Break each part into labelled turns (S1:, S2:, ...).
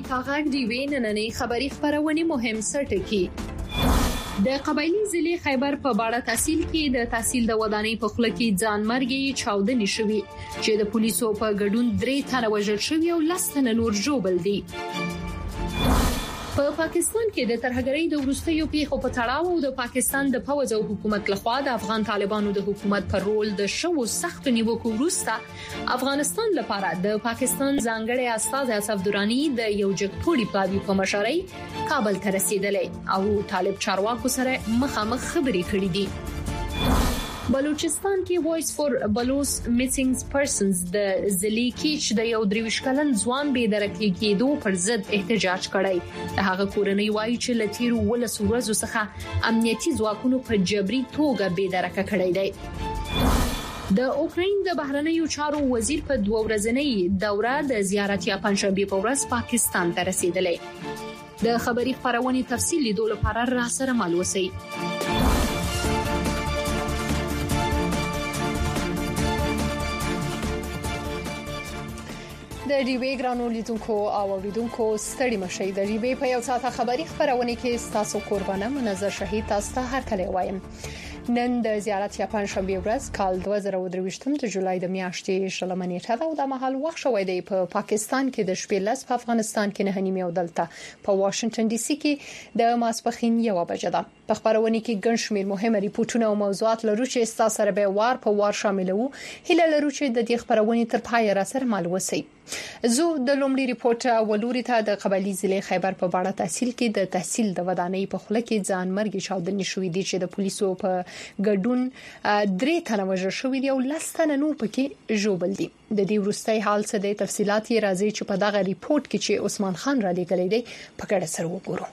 S1: امریکا غږ دی وینننې خبری خبرونه مهم سرټکی د قبایلی ضلع خیبر په باړه تحصیل کې د تحصیل د ودانۍ په خله کې ځانمرګي چاودنې شوې چې د پولیسو په ګډون 3 تنه وژل شوي او 10 تنه نور ژوبل دي. په پاکستان کې د ترهګرۍ د وروستیو پیښو په تړاو او د پاکستان د پوځ او حکومت لخوا د افغان طالبانو د حکومت پر رول د شوو سخت نیوکو وروسته افغانستان لپاره د پاکستان ځانګړي استاد اسف درانی د یو جګپوړي پلاوی په مشرۍ کابل ته رسیدلې او طالب چارواکو سره مخامخ خبرې کړې دي. بلوچستان کې وایس فور بلوچ میسنګ پرسنز د ضلع کې د یو 23 کلن ځوان بې درکې کېدو پر ضد احتجاج کړی. هغه کورنۍ وایي چې لتیرو ولسو ورځو څخه امنیتي ځواکونو په جبري توګه بې درکه کړی دی. د اوکراین د بهرنیو چارو وزیر په 2 ورځنۍ دوره د زیارت یا پنځشنبه په ورځ پاکستان ته رسیدلې. د خبري خبرونه تفصیل لیدو لپاره را سره مل وسی. د ریوی ګرانو لیدونکو او اوریدونکو ستړي مشي د ریوی په یو ساعت خبري خبرونه کې تاسو قربانه منظر شهید تاسو ته هر کله وایم. نن د زیارت یا پنځشنبه ورځ کال 2023 د جولای د میاشتې شلمه نیټه ده او د محل وخت شوې دی په پاکستان کې د شپې لس، په افغانستان کې 9:30 او دلته په واشنگټن ډي سي کې د ماسپخین 1 بجه ده. په خبرونه کې ګڼ شمېر مهمه ریپورتونه او موضوعات لرو چې تاسو سره به وار په وار شاملو. هله لرو چې د دې خبرونه تر پای را سره مل وسی. زه د لومړي ریپورت ولوري ته د قبایلی ضلع خیبر په باړه تحصیل کې د تحصیل د ودانۍ په خله کې ځانمرګي چاودنې شوې دي چې د پولیسو په ګډون 3 تنه وژل شوي دي او 10 تنه نور پکې ژوبل دي. د دې وروستي حال څه د تفصيلات یې راځي چې په دغه ریپورت کې چې عثمان خان را لېږلې دي په ګډه سره وګورو.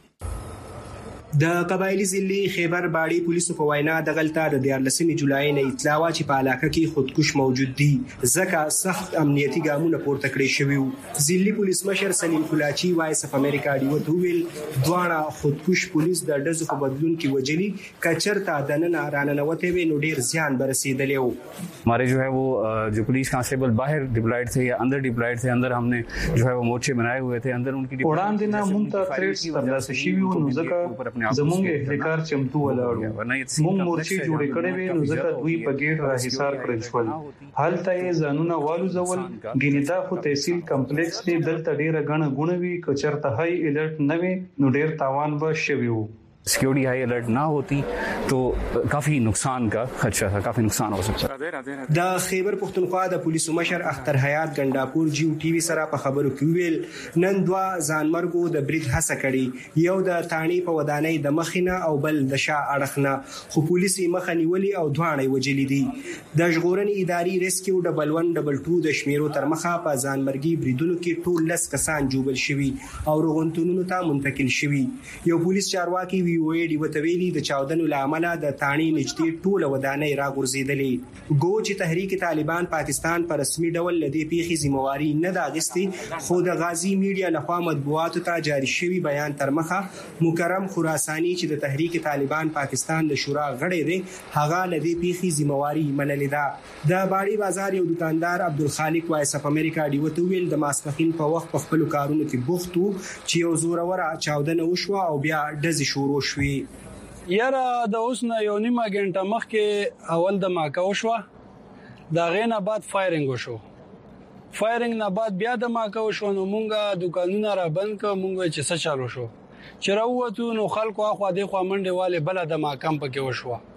S2: د قبایلی ضلع خیبر باړي پولیسو په وینا د غلطه د 14 جولای نه اطلاع وا چې په علاقه کې خودکش موجود دي ځکه سخت امنیتي ګامونه پورته کړی شوی وو. ضلعي پولیس مشر سلیم کلاچی وایس اف امریکا ډیو ته ویل دوانه خودکش پولیس د ډزو په بدلون کې وجلی کچرته دننه راننوته وي نو ډیر زیان برسیدلی وو.
S3: हमारे जो है वो जो पुलिस कांस्टेबल बाहर डिप्लॉयड थे या अंदर डिप्लॉयड थे अंदर हमने जो है वो मोर्चे बनाए हुए थे अंदर उनकी
S4: وړاندې نه مونږ ته تریټس ترلاسه شوي وو نو ځکه زمونږ احتکار چمتو ولاړو مونږ مورچې جوړې کړې وې نو ځکه دوی په ګیټ را حصار کړل شول. هلته یې ځانونه والو زول ګیندا خو تحصیل کمپلیکس دی دلته ډیره غنه غونوي کچرته هاي الرټ نه وي نو ډیر تاوان به شوي وو.
S3: सिक्योरिटी हाई अलर्ट ना होती तो काफी नुकसान का खदशा था, काफी नुकसान हो सकता था.
S2: د خیبر پختونخوا د پولیسو مشر اختر حیات ګنداپور جیو ټي وي سره په خبرو کې ویل نن دوا ځانمرګو د برید هڅه کړي یو د تانی په ودانۍ د مخینه او بل د شا اړخنه خو پولیسي مخ نیولي او دوانې وجلې دي. د ژغورنې اداري ریسکیو ډبل 1 ډبل 2 د شمیرو تر مخه په ځانمرګي بریدونو کې ټول 10 کسان جوبل شوي او روغتونونو ته منتقل شوي. یو پولیس چارواکي وی ډی وتویلی د چاودنو لامل د تانی نږدې ټوله ودانۍ راغورځېدلې. ګو چې تحریک طالبان پاکستان پر رسمي ډول لدی پیخي ذمہواری نه دا غستې خو د غازی میډیا لخوا مطبوعاتو ته جاری شوی بیان تر مخه مکرم خراسانی چې د تحریک طالبان پاکستان د شورا غړی دی هغه لدی پیخي ذمہواری منلې ده. د باړي بازار یو دکاندار عبدالخالق وایس اف امریکا دی وتویل د ماسپخین په وخت په خپل کارونو کې بوخت وو چې یو زوروره چاودنه وشو او بیا ډزې شروع شوې.
S5: یاره د اوس نه یو نیمه غنټه مخکې اول د ماکا وشو دا غینه بعد فایرینګ وشو فایرینګ نه بعد بیا د ماکا وشو نو مونږه دکانونه را بند ک مونږ چې څه چالو شو چې راووتو نو خلکو اخوا د خوا منډه والے بل د ماکم پکې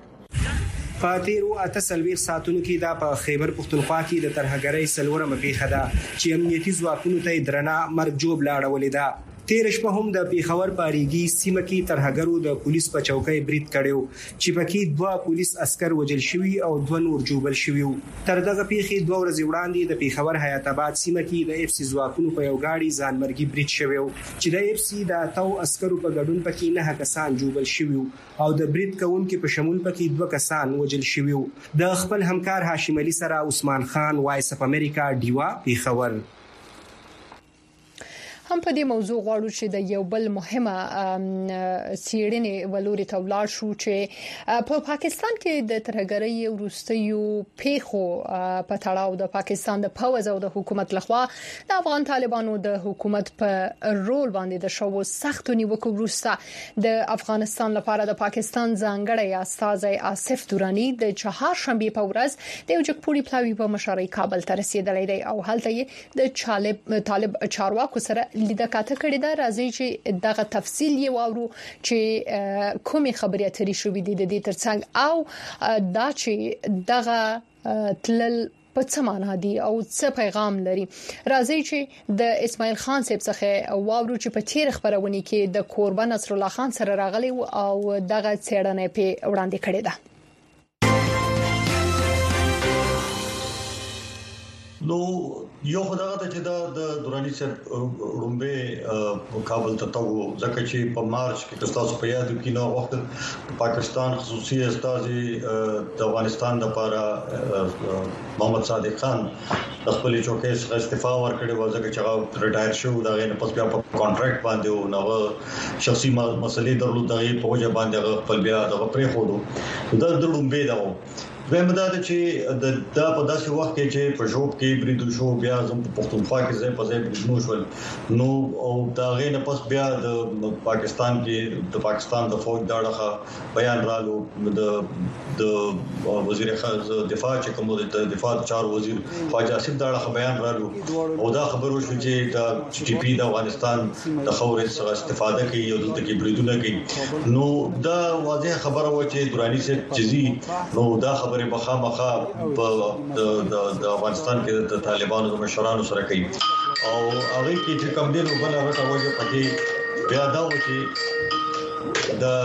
S5: وشو.
S2: فاتیرو اتصلویر ساتونو کې دا په خیبر پختونخوا کې د ترهګرۍ سلورمه پیښه ده چې امنیتي ځواکونو ته درنه مرګ جوړ لاړولې ده. تیر شپه هم د پیښور پاریږي سیمه کې ترهګرو د پولیس په چوکۍ برید کړو چې پکې 2 پولیس عسكر وژل شوي او 2 نور جوبل شوي. تر دغه پیښې 2 ورځې وړاندې د پیښور حیات آباد سیمه کې د اف سي ځواکونو په یو گاډي ځانمرګي برید شوی چې د اف سي د تاو عسكرو په ګډون پکې 9 کسان جوبل شوي او د برید کوونکو په شمول پکې 2 کسان وژل شوي. د خپل همکار هاشم علي سره عثمان خان وایس اف امریکا دیوا پیښور.
S1: هم په دې موضوع غواړو چې د یو بل مهمه سیړنې ولوري ته ولاړ شو چې په پاکستان کې د ترهګرۍ وروستیو پیښو په تړاو د پاکستان د پوځ او د حکومت لخوا د افغان طالبانو د حکومت په رول باندې د شوو سخت نیوکو وروسته د افغانستان لپاره د پاکستان ځانګړی استازی آصف دورانی د چهارشنبه په ورځ د یو جګپوړي پلاوی په مشرۍ کابل ته رسیدلی دی او هلته یې د طالب چارواکو سره لیدکاته کړې ده. راځي چې دغه تفصیل یې واورو چې کومې خبرې اترې شوې دي د دې ترڅنګ او دا چې دغه تلل په څه معنا دي او څه پیغام لري. راځي چې د اسماعیل خان صاحب څخه واورو چې په تیر خبرونه کې د قربان نصر الله خان سره راغلي او دغه څېړنه په وړاندې کړې ده.
S6: نو یو خدای ته چې د دورانی سره رومبه کابل ته تاو ځکه چې په مارچ کې تاسو په یاد کې نو وخت پاکستان خصوصي استازي د افغانستان لپاره محمد صادق خان خپل چوکۍ څخه استعفا ورکړې و ځکه چې هغه ریټایر شو دا غي نه پس بیا په کانټراکټ باندې او نو شخصي مسلې درلود دا په وجه باندې خپل بیا د پرې خورو د رومبه دا زموږ د چې د په داسې وخت کې چې په جوب کې بریدو شو بیا زموږ په پښتونخوا کې ځای په ځای بریدو شول نو او دا غي نه پس بیا د پاکستان د فوج داړه بیان رالو د وزیر دفاع چې کوم د دفاع چار وزیر خواجه آصف داړه بیان رالو او دا خبرو شو چې د ټي پی د افغانستان د خورې څخه استفاده کوي او دلته کې بریدونه کوي نو دا واضح خبره و چې دورانی سے چيزي نو دا خبره مخامخه د افغانستان کې د طالبانو د مشرانو سره کوي او هغه کې چې کوم دي نو بل هغه وجه پکې بیا دا و چې د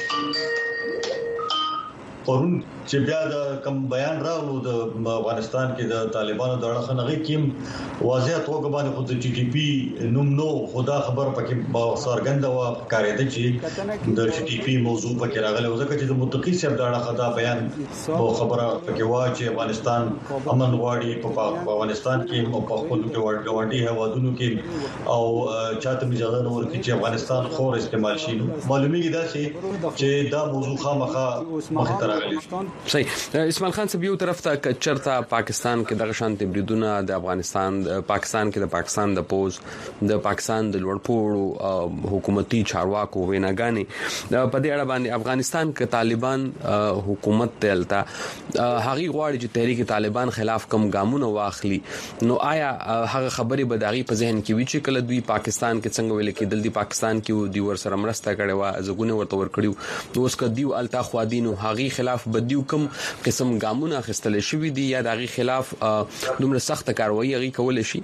S6: پرون چې بیا د کوم بیان راغلو د افغانستان کې د طالبانو د اړه خنغي کیم واضح توګه باندې خود ټي ټي پی نوم نو خدا خبر پکې سرګند و کارېده چې د ټي ټي پی موضوع پکې راغله ځکه چې د متقی صاحب د اړه خدا بیان او خبره پکې وا چې افغانستان امن غواړي په افغانستان کې په خپل کې ورګوانډي هوادونو کې او چاته اجازه نه ورکړي چې افغانستان خور استعمال شي معلومیږي دا چې دا موضوع خامخا مخ ته راغلی.
S7: صحیح. اسماعیل خان صاحب یو طرف ته چرته پاکستان کې دغه شانتي بریدونه د افغانستان پاکستان کې د پاکستان د پوز د پاکستان د لوړپوړو حکومتي چارواکو ویناګانې په دې اړه باندې افغانستان کې طالبان حکومت تلتا هغه غواړي چې تحریک طالبان خلاف کم ګامونه واخلي نو آیا هغه خبرې به داغي په ذهن کې وی چې کله دوی پاکستان کې څنګه ویل کېدل دی پاکستان کې دی ور سره مرسته کړي وا زګونه ورته ور کړیو نو اوس کدیو التا خوادینو هغه خلاف بدیو کوم قسم ګامونه خستل شوې دي یا دغه خلاف دومره سخت کاروایی غي کول شي.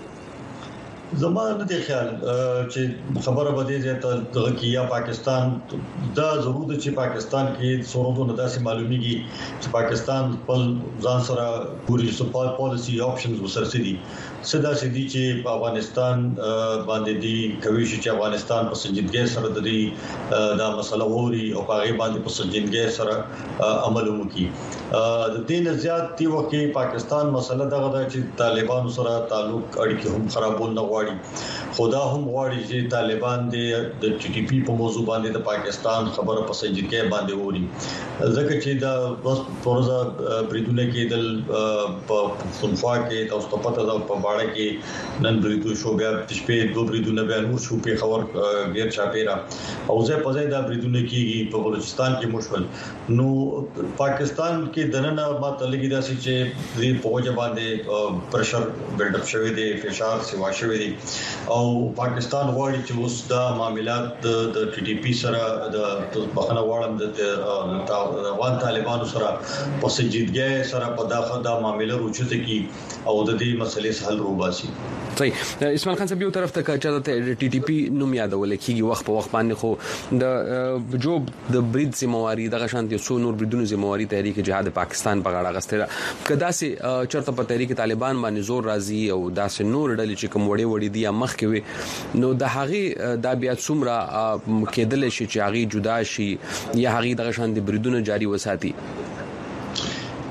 S6: زمانه د خیال چې خبره بده ځته دغه کیا پاکستان دا ضرور د چې پاکستان کې څورونه داسې معلومیږي چې پاکستان خپل ځان سره پوری سپورټ پالیسی آپشنز وسرسي دي صدا سدي چې په افغانستان باندې دي کوي چې افغانستان په سنجیدګۍ سره د دې دا مسله ووري او هغه باندې په سنجیدګۍ سره عمل وکړي د دین زیات دی وکي پاکستان مسله دغه چې طالبانو سره تعلق اړیکې هم خرابول نه غواړي خدا هم غواړي چې طالبان د ټي ټي پی په موضوع باندې د پاکستان خبره په سنجیدګۍ باندې ووري ځکه چې دا پروژه بریدونه کېدل په پښتونخوا کې تاسو ته پته ده په باړه کې نن بریدو شو بیا شپې دوه بریدونه بیا نور شو په خبر غیر چاپیرا او زه په ځای دا بریدونه کېږي په بلوچستان کې مشکل نو پاکستان کې دننه ماته لګی دا چې دې په وجه باندې پرشر بلډ اپ شوی دی فشار سیوا شوی دی او پاکستان غواړي چې اوس دا معاملات د ټي ټي پی سره د بخنه واړم د افغان طالبانو سره په سنجیدګۍ سره په داخله دا معاملې روچته کی او د دې مسلې حل روباسي.
S7: صحیح. اسماعیل خان صاحب یو طرف ته چاته ټي ټي پی نوم یادول کیږي وخت په وخت باندې خو د جوب د برید ذمہواری دغه شانتي سو نور بریدونو ذمہواری تحریک جهاد پاکستان په غاړه غستره کدا سي چرته په تحریک طالبان باندې زور راځي او داسې نور ډلې چې کوم وړي دي مخ کې وي نو د هغه د بیا څومره کېدل شي چې هغه جدا شي یا هغه دغه شانتي بریدونه جاری وساتي.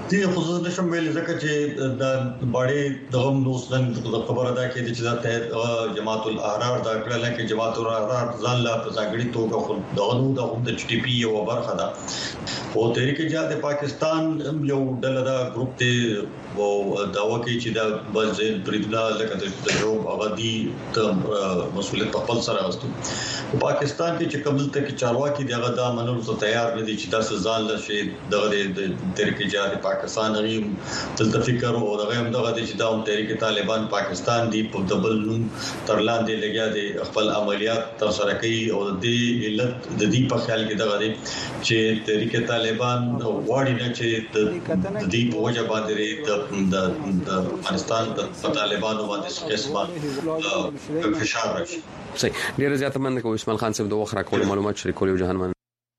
S6: دي خصوصا نشم ویل ځکه چې د باړې دغه نوسن د خبره ده کې چې د جماعت الاحرار دا کړل چې جماعت الاحرار ځان لا په ځانګړي توګه خو د ټي پی یو برخه ده او تحریک جهاد پاکستان یو ډله دا ګروپ ته او داوا کوي چې دا بل بریدلا لکه د جواب آبادی ته مسؤلیت په خپل سره واستو پاکستان کې چې قبل ته کې چارواکي دغه دا منلو ته تیار نه دي چې دا ځان لشي د تحریک جهاد پاکستان غوښتي دلته فکر او دغه هم دغه چې دا تحریک طالبان پاکستان دی په دبل نوم تر لاندې لګیا دي خپل عملیات تر سره کوي او د علت د دې په خیال کې دغه چې تحریک طالبان غواړي نه چې د دې په وجه باندې د افغانستان د طالبانو باندې قسمه فشار راشي.
S7: صحیح ډیر زیات مننه کوم اسماعیل خان صاحب د وخت راکول معلومات شریکول او جهان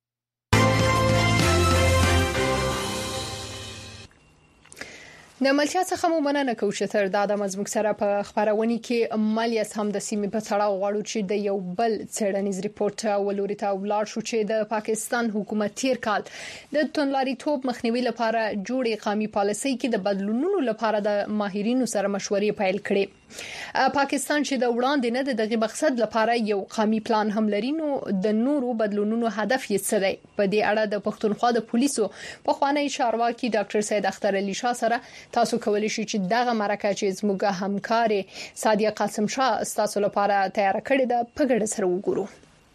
S1: د ملتیا څخه مو مننه کوم چې تر دا د مزموک سره په خبرونی کې مالیس هم د سیمې په تړاو غواړو چې د یو بل څېړنیز ریپورت ولوري ته ولاړ شو چې د پاکستان حکومت تیر کال د توندلاریتوب مخنیوي لپاره جوړې قومي پالیسۍ کې د بدلونونو لپاره د ماهرینو سره مشورې پیل کړې. پاکستان چې د وړاندې نه دغه مقصد لپاره یو قومي پلان هم لري نو د نورو بدلونونو هدف یې څه دی؟ په دې اړه د پښتونخوا د پولیسو په خوانی چارواکي ډاکټر سید اختر علي شاه سره تاسو کولی شئ چې دغه مرکه چې زموږ همکار سادیه قاسم شاه تاسو لپاره تیار کړی ده په ګډه سره وګورو.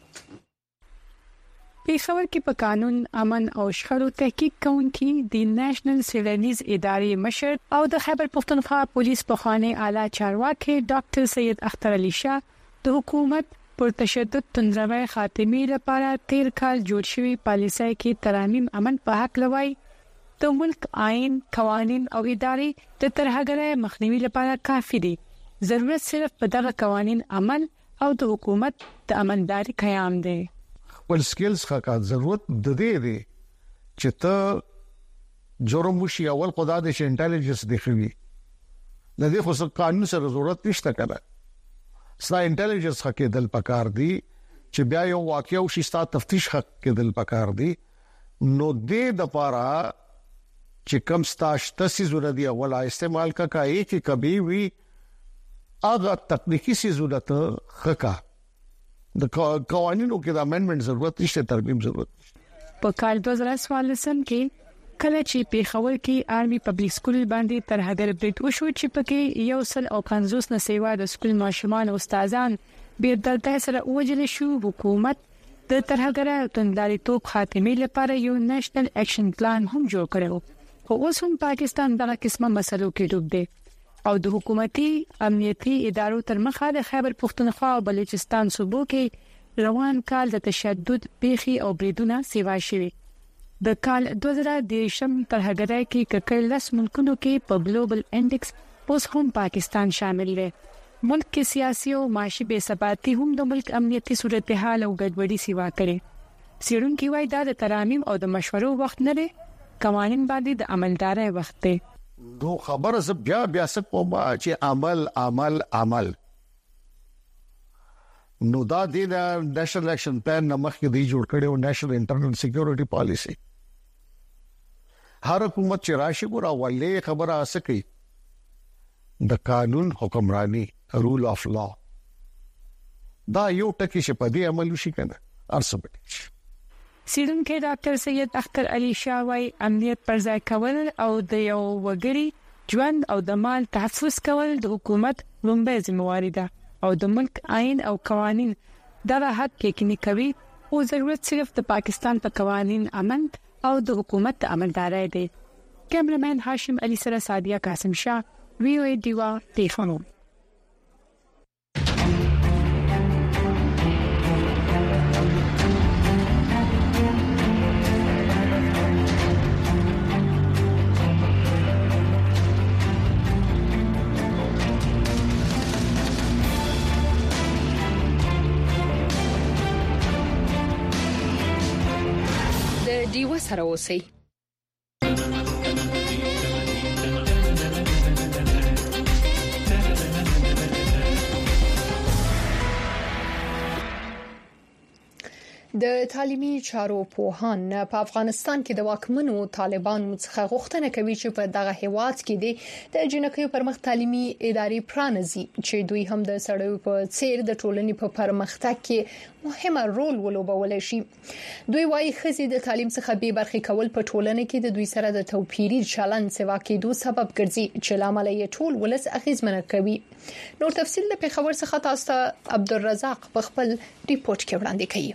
S8: پیښور کې په قانون امن او شخړو تحقیق کوونکي د نېشنل سیولنیز ادارې مشر او د خیبر پختونخوا پولیس په خوانی اعلی چارواکي ډاکټر سید اختر علي شاه د حکومت پر تشدد تنظیمي خاتمي لپاره تیر کال جوړ شوی پالیسۍ کې ترامیم امن په حق لوي د ملک آئین قوانین او ادارې د ترهګرۍ مخنیوي لپاره کافي دي. ضرورت صرف په دغه قوانین عمل او د حکومت د امنداري قیام دی.
S9: ول سکلز خاکه ضرورت د دې دی چې ته جرم وشي اول خدا د انټيليجنس دی خوي د دې خو قانون سره ضرورت نشته کړه ستا انټيليجنس حق دل پکار دی چې بیا یو واقعي او شستا تفتیش حق کې دل پکار دی نو دې د پاره چې کم ستاشت سيزونه دی اول استعمال کا کای چې کبي وی اغه تکنیکی سيزونه خکا د قوانینو کې د امندمنت ضرورت نشته ترمیم ضرورت.
S8: په کال 2014 کې کله چې پیښور کې آرمي پبلک سکول باندې ترهګر بریټ وشو چې پکې 150 نه سیوا د سکول ماشومان او استادان به دلته سره وجل شو. حکومت د ترهګر توندلاریتوب خاتمه لپاره یو نېشنل اکشن پلان هم جوړ کړو خو اوس هم پاکستان دغه قسمه مسلو کې ډوب دی او د حکومتي امنیتي ادارو تر مخه د خیبر پختونخوا او بلوچستان صوبو کې روان کال د تشدد پیخي او بریدونه سیوا شوی. د کال 2013 ترهګرۍ کې ککړ لس ملکونو کې په ګلوبل انډیکس اوس هم پاکستان شامل دی. ملک کې سیاسي او معاشي بے ثباتی هم د ملک امنیتي صورتحال او ګډوډي سیوا کړي. سیرونکو وايي دا د ترامیم او د مشورو وخت نه دی قوانین باندې د عملداري وخت دی.
S9: نو خبره ز بیا څه کومه چې عمل نو دا د نېشنل اکشن پلان نمخ کې دی جوړ کړي او نېشنل انټرنل سکیورټي پالیسی هر حکومت چې راشي ګور اولې خبره اسکي د قانون حکمرانی رول اف لا دا یو ټکی چې په دې عمل وشي کنه ارسبټ
S8: سیرونکو ډاکټر سید اختر علي شاه وايي امنیت پر ځای کول او د یو وګړي ژوند او د مال تحفظ کول د حکومت لومړی ذمہواری ده او د ملک آئین او قوانین دغه حق کې کوي او ضرورت صرف د پاکستان په قوانین امن او د حکومت عملداري دی. کیمرمن هاشم علي سره سادیه قاسم شاه وی او ای دیوا تیفانو.
S1: دیو سره اوسئ. د تعلیمي چارو پوهان په افغانستان کې د واکمنو طالبانو څخه غوښتنه کوي چې په دغه هیواد کې د جنکیو پرمخ تعلیمي ادارې پرانځي چې دوی هم د سړیو په څیر د ټولنې په پرمختګ کې مهمه رول ولوبولای شي. دوی وايي ښځې د تعلیم څخه بې برخې کول په ټولنه کې د دوی سره د توپیري چلند سوا کېدو سبب ګرځي چې لامل یې ټول ولس اغیزمنه کوي. نور تفصیل د پیښور څخه تاسو ته عبدالرزاق په خپل ریپورت کې وړاندې کوي.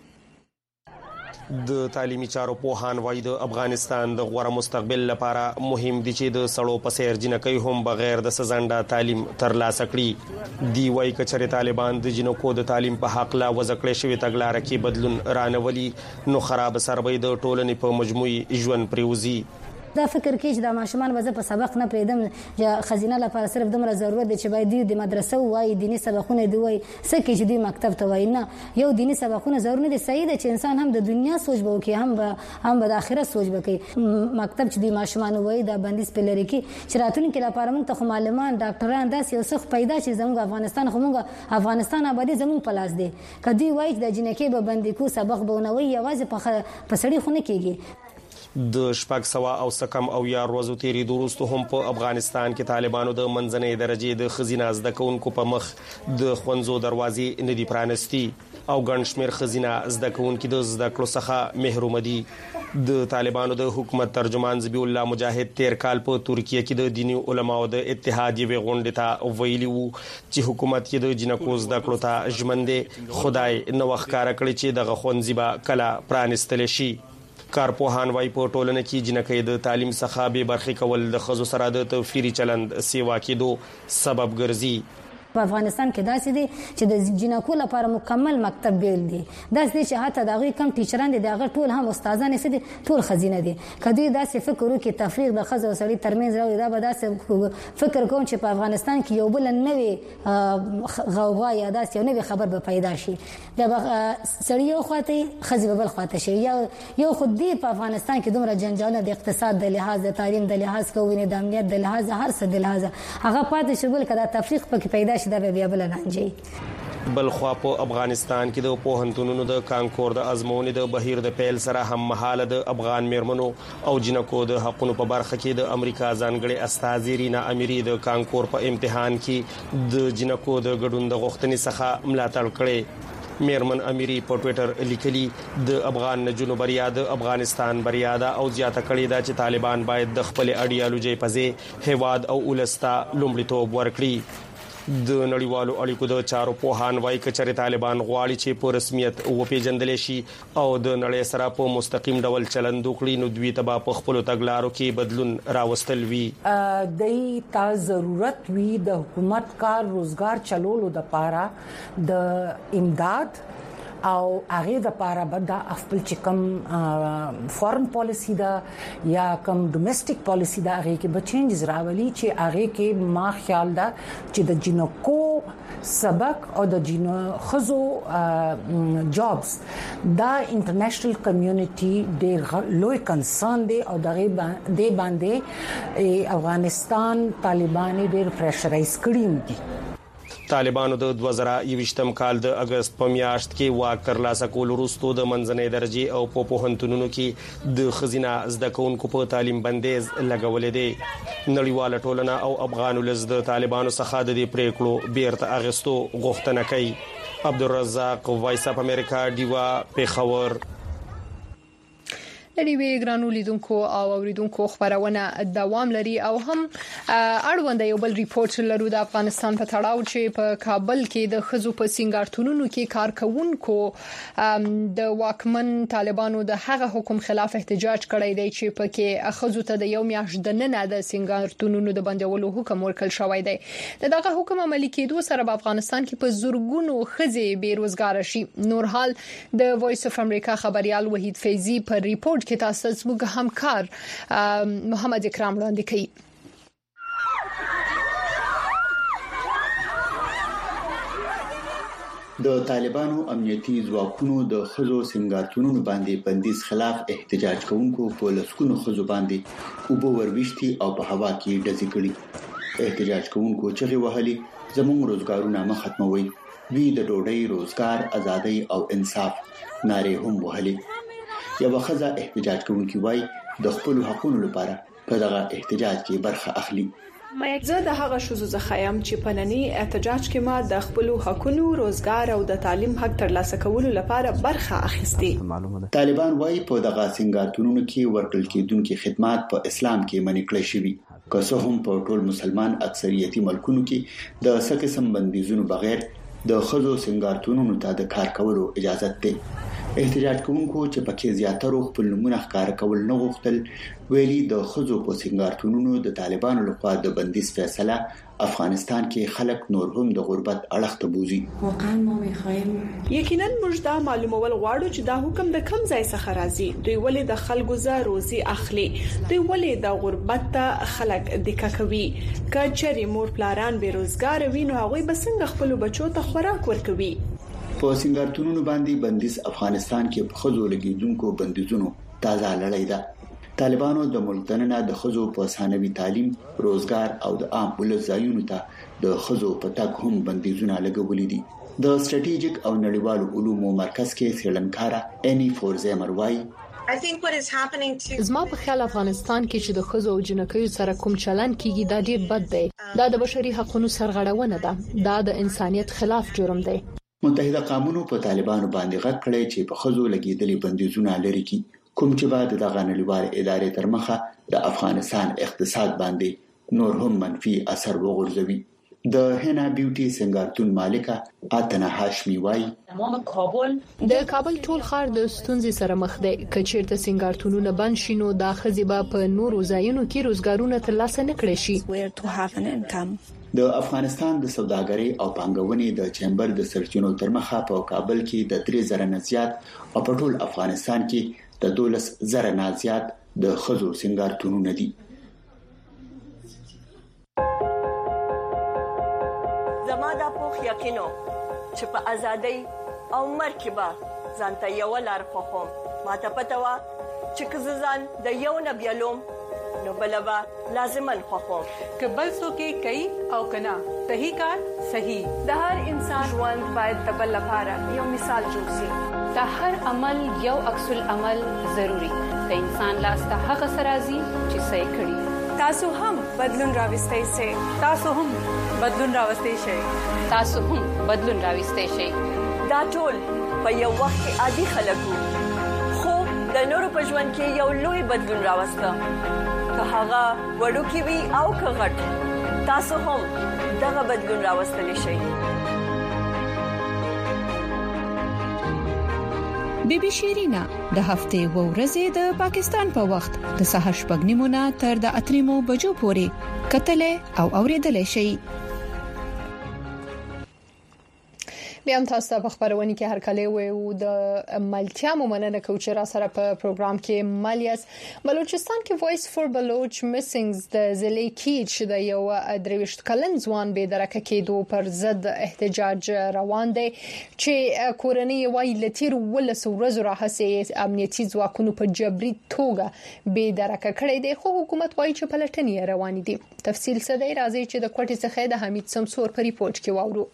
S10: د تعلیمي چارو پوهان وايي د افغانستان د غوړه مستقبل لپاره مهم دي چې د سړو په سیر جنکۍ هم بغیر د سزنده تعلیم ترلاسه کړي. دی وايي کچره طالبان د جنکو د تعلیم په حق لا وزکړې شوی تګلارې کې بدلون رانولي نو خراب سربې د ټولنې په مجموعي ژوند پریوزي.
S11: دا فکر کې چې د ماشومان وځه په سبق نه پریدم یا خزینه لپاره صرف دمر ضرورت دي چې باید د مدرسې وای دینی سبقونه دی وای سکه چې دی مکتب ته وای نه یو دینی سبقونه ضرور نه دي. صحیح ده چې انسان هم د دنیا سوچ به وکي هم د آخرت سوچ وکي. مکتب چې دی ماشومان وای دا بندیز په لري کې چې راتلونکي لپاره موږ ته معلمان ډاکټران داس یو څه پیدا چې زموږ افغانستان خو افغانستان آبادی زموږ په لاس دی. کدی وای د جنکې به بندي کو سبق به نه وای یوازې په سړی خو نه کیږي.
S10: د شپږ سوا او سکم او یا روزو تیری دوروستو هم په افغانستان کې طالبانو د منځنۍ درجه د خزینه زده کوونکو په مخ د خوندزو دروازې ندي پرانستی او ګڼ شمېر خزینه زده کوونکو د زده کړو څخه محروم دي. د طالبانو د حکومت ترجمان ذبیح الله مجاهد تیر کال په ترکیه کې د دینی علماو د اتحاد یوه غونډه ته ویلي وو چې حکومت یې د جنکو زده کړو ته ژمنده خدای نو ښکارا کړی چې د غونځي با کلا پرانستل شي. کارپوهان وايي په ټولنه کې جنکۍ د تعلیم څخه بې برخې کول د ښځو سره د توفیري چلند سیوا کېدو سبب ګرځي.
S11: په افغانستان کې داسې دي چې د جنکو لپاره مکمل مکتب بیل دي. داسې دي چې حتی دغه کم ټیچران دي دغه ټول هم استادان دي ټول خزینه دي. کدی داسې فکر وکړي تفریق د خزو سړي ترمنځ راوي دا به داسې فکر کوم چې په افغانستان کې یو بل نوې غوغا یا داسې یو نوې خبر به پیدا شي. دا سړي یو خواته خزي بل خواته شي یو خود دی په افغانستان کې دومره جنجال د اقتصاد د لحاظ د تعلیم د لحاظ کوي د امنیت د لحاظ هر څه د لحاظ هغه پاتې شي بل کدا تفریق پکې پیدا شي دا بیا بل لانجه.
S10: بل خو په افغانستان کې د پوهنتونونو د کانکور د ازمونې د بهیر د پیل سره هم مهاله د افغان میرمنو او جنکو د حقونو په برخه کې د امریکا ځانګړي استاذ رینا اميري د کانکور په امتحان کې د جنکو د ګډون د غوښتنې څخه ملاتړ کړي. میرمن اميري په ټوئیټر لیکلي د افغان نجونو بریا د افغانستان بریا ده او زیاته کړي دا چې طالبان باید د خپل اډیالوژي په ځای هواد او ولستا لومړیتوب ورکړي. د نړیوالو اړیکو د چارو پوهان وايي کچره طالبان غواړي چې په رسمیت وپیژندل شي او د نړۍ سره په مستقیم ډول چلند وکړي نو دوی ته په خپل تګلارو کې بدلون راوستل وی.
S12: د تا ضرورت وی د حکومت کار روزګار چلولو د پاره د امداد او هغه د پاره بد خپل چې کوم فورن پالیسی دا یا کوم ډومېسټک پالیسی دا هغه کې به چینجز راولي چې هغه کې ما خیال دا چې د جنکو سبق او د جنو خزو جابز دا انټرنیشنل کمیونټي ډېر لوی کنسرن دی او دغه د باندې افغانستان طالبان ډېر پریشرایز کړي دي.
S10: طالبانو د 2021م کال د اگست په میاشت کې واک ترلاسه کول وروسته د منځنۍ درجه او په پوهنتونونو کې د خزینه زده کوونکو په تعلیم بندیز لګولې دي. نړیواله ټولنه او افغان ولس د طالبانو څخه د دې پریکړو بیرته اغستو غوښتنه کوي. عبدالرزاق وایس اپ امریکا دیوا پیښور.
S1: لري وی ګرانو لیدونکو او اوریدونکو خبرونه دوام لري او هم اړوند یو بل ریپورت لرو د افغانستان په تړاو چې په کابل کې د خزو په سنگارتونونو کې کارکونکو د واکمن طالبانو د هغه حکم خلاف احتجاج کړی دی چې پکې خزو ته د یو میاشت د نه د سنگارتونونو د بندولو حکم ورکړل شوی دی. دغه حکم عملي کېدو سره په افغانستان کې په زورګونو خزي بیروزګار شي. نور حال د وایس اف امریکا خبريال وحید فیضی پر ریپورت کې تاسو زموږ همکار محمد اکرام وړاندې کوي.
S13: د طالبانو امنیتي ځواکونو د خزو سنگارتونونو باندې بندیز خلاف احتجاج کوونکو په لسکونو خزو باندې اوبو ورويشتي او په هوا کې ډزې کړې. احتجاج کوونکو چغې وهلې زموږ روزګارونه مخ ختموي. دوی د ډوډۍ، روزګار، ازادۍ او انصاف نارې هم وهلې. یو ښځه احتجاج کوونکې وایي د خپل حقوقو لپاره په دغه احتجاج کې برخه اخلي.
S14: زه د هغه شوزو څخه یم چې په ننني احتجاج کې ما د خپل حقوقو، روزګار او د تعلیم حق ترلاسه کولو لپاره برخه اخیستې.
S13: طالبان وايي په دغه سنگارتونونو کې ورکړل کېدونکو خدمات په اسلام کې منع کړل شوي، که څه هم په ټول مسلمان اکثریتي ملکونو کې د څه قسم بندیزونو بغیر د خزو سنگارتونونو ته د کار کولو اجازه ده. احتجاج کوونکو چې پکې زیاتره خپل نمونه ښکار کول نه غوښتل ویلي د خزو په سنگارتونونو د طالبانو لخوا د بندیز فیصله افغانستان کې خلک نور هم د غربت اړخ ته بوزي.
S14: واقعا ما می‌خوایم یقینا موږ دا معلومول غواړو چې دا حکم د کم ځای څخه راځي، دوی ولې د خلکو زه روزي اخلي، دوی ولې د غربت ته خلک دکا کوي، کچري مور پلاران بیروزګار وي نو هغه به څنګه خپل بچو ته خوراک ورکوي.
S13: په سنگارتونونو باندې بندیز افغانستان کې په خزو لګیدونکو بندیزونو تازه لړۍ ده. طالبانو د ملک دننه د خزو په ثانوي تعلیم، روزګار او د عام ولس ځایونو ته د خزو په تګ هم بندیزونه لګولې دي. د سټریټیجیک او نړیوالو علومو مرکز کې سریلانکارا اني فورزیمر وايي
S1: زما په خیال افغانستان کې چې د خزو او جنکیو سره کوم چلن کیږي دا ډیر بد دی. دا د بشري حقوقو سرغړونه ده، دا د انسانيت خلاف جرم دی.
S13: متحده قومونو په طالبانو باندې غږ کړی چې په خزو لګیدلې بندیزونه لري کی کوم چې بعد دغه نړیوال ادارې تر مخه د افغانستان اقتصاد باندې نور هم منفي اثر وغورځوي. د هنا بیوټي سنگارتون مالکه اتنا هاشمي وايي
S1: د کابل ټول ښار د ستونزې سره مخ دی. کچیرته سنگارتونونه بند شینو د خزيبه په نورو ځایونو کې روزګارونه ترلاسه نکړي شي.
S13: د افغانستان د سوداګرۍ او پانګونې د چیمبر د سرچینو تر مخه په کابل کې د 3000 نه زیات او په ټول افغانستان کې د 12000 نه زیات د خزو سنگارتونونه دي.
S15: زما د پوخ یقینو چې په ازادۍ او مرکبه ځانته یو لار خوخم، ماته پته وا چې کززان د یو نبیلوم نو بلبا لازمن خوخو
S16: که بل څوک کوي او کنا صحیح کار صحیح. د هر انسان ژوند باید د بل لپاره یو مثال جوړ شي. د هر عمل یو عکس العمل ضروری. د انسان لاس ته هغه سرازي چې صحیح کړي.
S14: تاسو هم بدلون راوستئ شئ.
S16: تاسو هم بدلون راوستئ شئ. تاسو هم بدلون راوستئ شئ.
S15: دا ټول په یو وخت کې عادي خلکو خو د نورو په ژوند کې یو لوی بدلون راوسته. که هغه وړو کې وي او که غټ، تاسو هم دغه بدلون راوستلی شئ.
S17: بیبي شیرینا د هفته و ورځې د پاکستان په وخت د سهار 8:30 تر د 8 بجو پورې کتلې او اوریدلې شي.
S1: بیا هم تاسو ته په خبرونه کې هر کله وو د ملتیا مننه کوم چې را سره په پروګرام کې مالیاس بلوچستان کې وایس فور بلوچ میسنګز د ضلع کې د یو درويشت کلن ځوان به درکه کېدو پر ضد احتجاج روان دی چې کورنۍ وای لتیر ولس ورځ راهسه امنیتي ځواکونو په جبري توګه به درکه کړی دی، خو حکومت وایي چې پلټنې روان دي. تفصیل څه دی راځي چې د کوټې څخه د حمید سمسور په ریپورت کې واورو.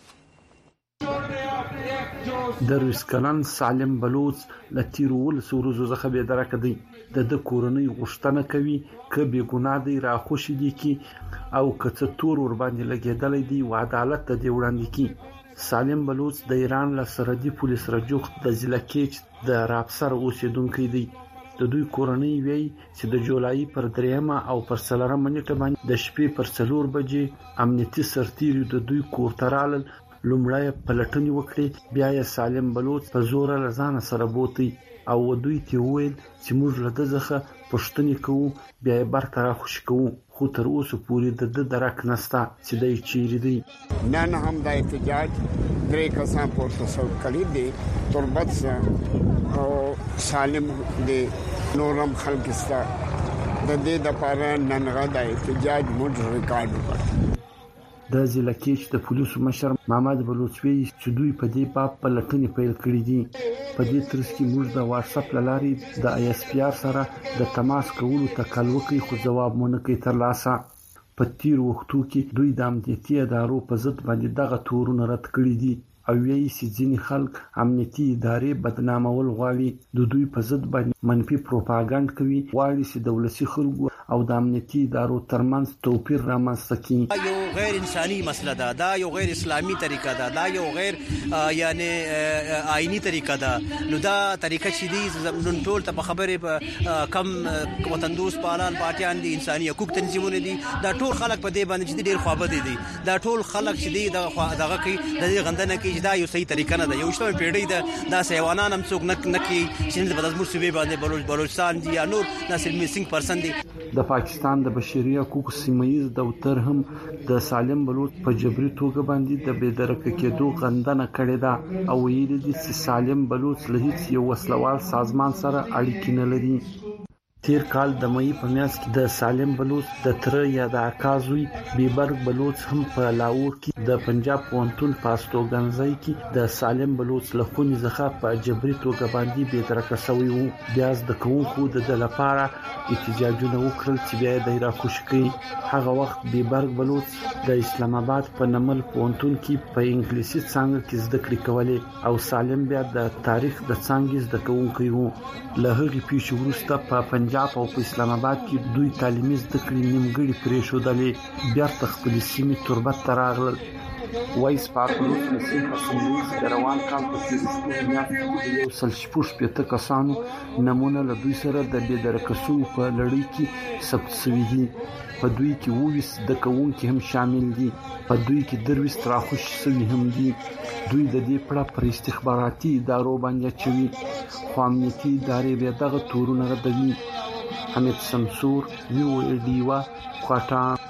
S18: درویش کلن سالم بلوچ لتیرو ولسورزو څخه به درکه دی. د کورنۍ غوښتنه کوي ک به ګناه دی را خوشی دي کی او کڅ تور ور باندې لګیدلې دی او عدالت ته دی وړاندې کی. سالم بلوچ د ایران له سرحدي پولیس رجوخت د ضلع کې د رابسر اوسیدونکو دی. د دوی کورنۍ وی چې د جولای پر 3 او پر 4 منټه باندې د شپې پر 4 بجې امنیتي سرتیري د دوی کورترال لومړی پلټنې وکړي. بیا یې سالم بلوچ په زور لزان سره بوتي او دوی ته ویل چې موږ له دغه پښتنې کوو، بیا یې برتر خوش کوو، خو تر اوسه پورې د درک نستا چې د چیرې دی.
S19: نن هم د احتجاج درې کسان پورته شو کړي دي تربت او سالم دی نورم خلکستا د دې د پاره نن غدا احتجاج موږ ریکارډ وکړ.
S18: د ضلع کې د پولیسو مشر محمد بلوچوي چې دوی په دې باب پلټنې پیل کړې دي. په دې ترڅ کې موږ د واتس اپ لارې د آی اس پی آر سره د تماس کولو تکل وکړي، خو جواب مونږ کې ترلاسه. په تیر وختو کې دوی د امنیتي ادارو په ضد باندې دغه تورونه رد کړی دي. او ویي چې ځینې خلک امنیتي ادارې بدنامول غواړي د دوی په ضد باندې منفي پروپاګاندا کوي غواړي چې د ولسی خلکو او د امنیتي ادارو ترمنځ توپیر رامنځته کړي
S20: یو غیر انساني مسله ده دا یو غیر اسلامي طریقه ده دا یو غیر یعنی آئینی طریقه ده نو دا طریقه چې دي نن ټول ته خبره کم وطن دوست پالان پارټیان دي انساني حقوق تنظیمونه دي دا ټول خلک په دې باندې چې ډیر خوابه دي دا ټول خلک چې دي دغه کوي د دې غندنه کوي چې دا یو صحیح طریقه نه ده یو شته پیړۍ ده دا سیوانان هم څوک نه کوي چې د بدزمور صوبې باندې بلوچستان دي یا نور ناسل میسنګ پرسن دي
S18: د پاکستان د بشري حقوقو سیمایي دفتر هم د سالم بلوچ په جبري توګه باندې د بېدرکه کېدو غندنه کړې ده او ویلي دي چې سالم بلوچ له هیڅ یو وسلوال سازمان سره اړیکې نه لري تیر کال د مې په میاشت کې د سالم بلوچ د تر یا د اکازوی بیبرګ بلوچ هم په لاهور کې د پنجاب پونتون پاستوګنځي کې د سالم بلوچ له خونې ځخه په جبري توګه باندې بېدرکه شوی وو بیا د کوونکو د لپاره احتجاجونه وکړل چې بیا د راکوش کړي هغه وخت بیبرګ بلوچ د اسلام آباد په نمل پونتون کې په انګلیسي څنګه کې زده کړې کولې او سالم بیا د تاریخ د څنګه زده کوونکی وو له هغې پیښې وروسته په پنجاب او په اسلام آباد کې دوی تعلیمي زده کړې نیمګړې پرې شودلې بیا خپل سیمې تربت تراغل وایس پاکلوس نسیم حسنویس د روان کال په کې یو سل شپږ پېته کسانو نمونه له دوی سره د بېدرکسو په لړۍ کې ثبت شوي دي په دوی کې وویس د کوونکي هم شامل دي په دوی کې درويس تراخوش شوي هم دي دوی د دې پړه پر استخباراتي ادارو باندې چوي خو امنیتي ادارې به دغه تورونه ردوي حمید سمسور یو ډیوا کوټا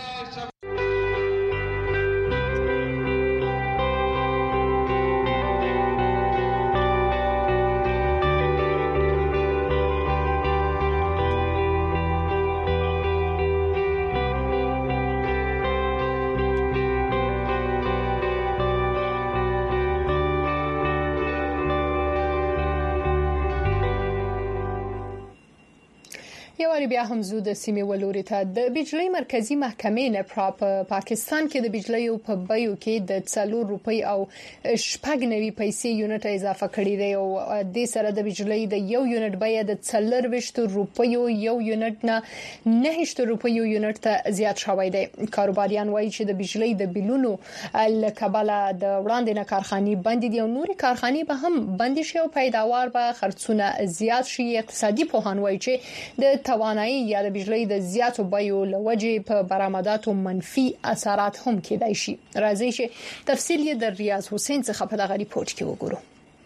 S1: بیا هم زو د سیمې ولوري ته د بجلی مرکزی محکمې نه په پاکستان کې د بجلی په بیو کې د 4 روپۍ او 9 پیسې یونټ اضافه کړی دی او د سره د بجلی د یو یونټ بیه د 24 روپۍ یو یونټ نه 9 روپۍ یونټ ته زیات شوی دی کاروباریان وایي چې د بجلی د بیلونو لکباله د وړاندې نه کارخاني بند دي او نوري کارخاني به هم بند شي او پیداوار به خرڅونه زیات شي اقتصادي پوهان وایي چې د توانایي یا د بجلی د زیاتو بیو لوجه په برآمداتو منفي اثرات هم کېدای شي راځي چې تفصیل یې د ریاض حسین څخه په دغه ریپورت کې وګورو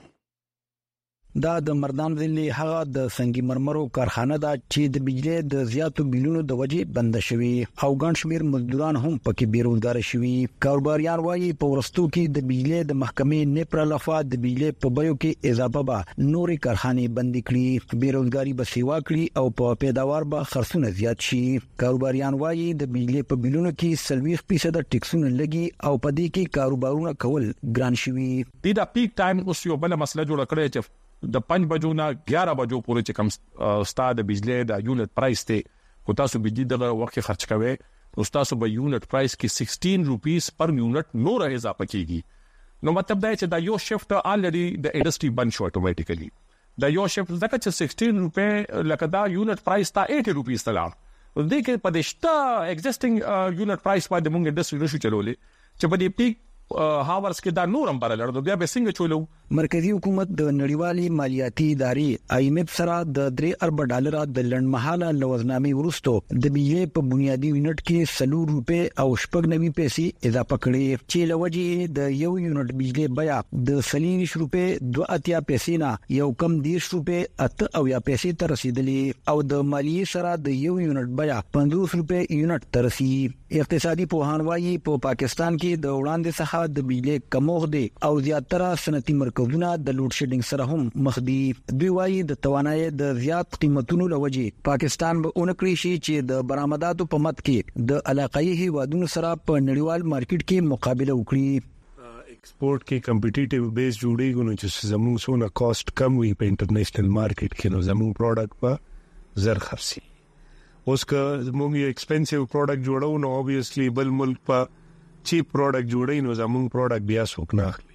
S21: دا د مردان ضلع هغه د سنگي مرمرو کارخانه دا چې د بجلی د زیاتو بیلونو د وجې بند شوی او ګڼ شمیر مزدوران هم پکې بیروزګار شوي کاروباریان وایي په ورستو کې د بجلی د محکمې نپر لخوا د بجلی په بیو کې اضافه به نوري کارخانه بند کړي بیروزګاری به سیوا کړي او په پیداوار به خرڅونه زیات شي کاروباریان وایي د بجلی په بیلونو کې 30% ټیکسونه لګي او په دې کې کاروبارونه کول ګران شوي
S22: دا پیک ټایم اوس یو بل مسله جوړ کړی چې د 5 بجو نه 11 بجو پورې چې کم ستاد بجلی د یونټ پرایس ته کو تاسو بجلی دغه وخت خرچ کوئ او تاسو به یونټ پرایس کې 16 روپیس پر یونټ نور اضافه کیږي نو مطلب دا چې دا یو شفت الریډي د انډستری بند شو اتوماتیکلی دا یو شفت ځکه چې 16 روپے لکه دا یونټ پرایس تا 80 روپیس تلار د کې پدشتا ایگزیسټینګ یونټ پرایس باندې موږ انډستری نشو چلولې چې په دې پیک هاورز کې دا نورم برلر د بیا به څنګه چولو
S21: مرکزی حکومت د نړیوالي مالیاتي ادارې IMF سره د 3 ارب ډالر د لړمحاله لوزنامې ورستو د بجلی په بنیادی یونټ کې 4 روپے او 90 پیسې اضافه کړې چې لوجه د یو یونټ بجلی بیا د 30 روپے 2 پیسې نه یو کم 10 روپے 8 پیسې ته رسیدلې او د مالیې سره د یو یونټ بیا 15 روپے یونټ ته رسیدي اقتصادي پوهان وایي په پاکستان کې د وړاندې څخه د بجلی کموخ دي او زیاتره صنعتي مرکزونه د لوډ شیډینګ سره هم مخ دي دوی وایي د توانایي د زیات قیمتونو لوجه پاکستان به اونکړي شي چې د برآمداتو په مت کې د علاقايي هیوادونو سره په نړیوال مارکیټ کې مقابله وکړي
S23: ایکسپورت کې کمپټیټیو بیس جوړیږي نو چې زموږ سونه کاست کم وي په انټرنیشنل مارکیټ کې نو زموږ پروډکټ په زر خرسي اوس که زموږ یو ایکسپنسیو پروډکټ جوړو نو obviously بل ملک په چیپ پروډکټ جوړی نو زموږ پروډکټ بیا څوک نه اخلي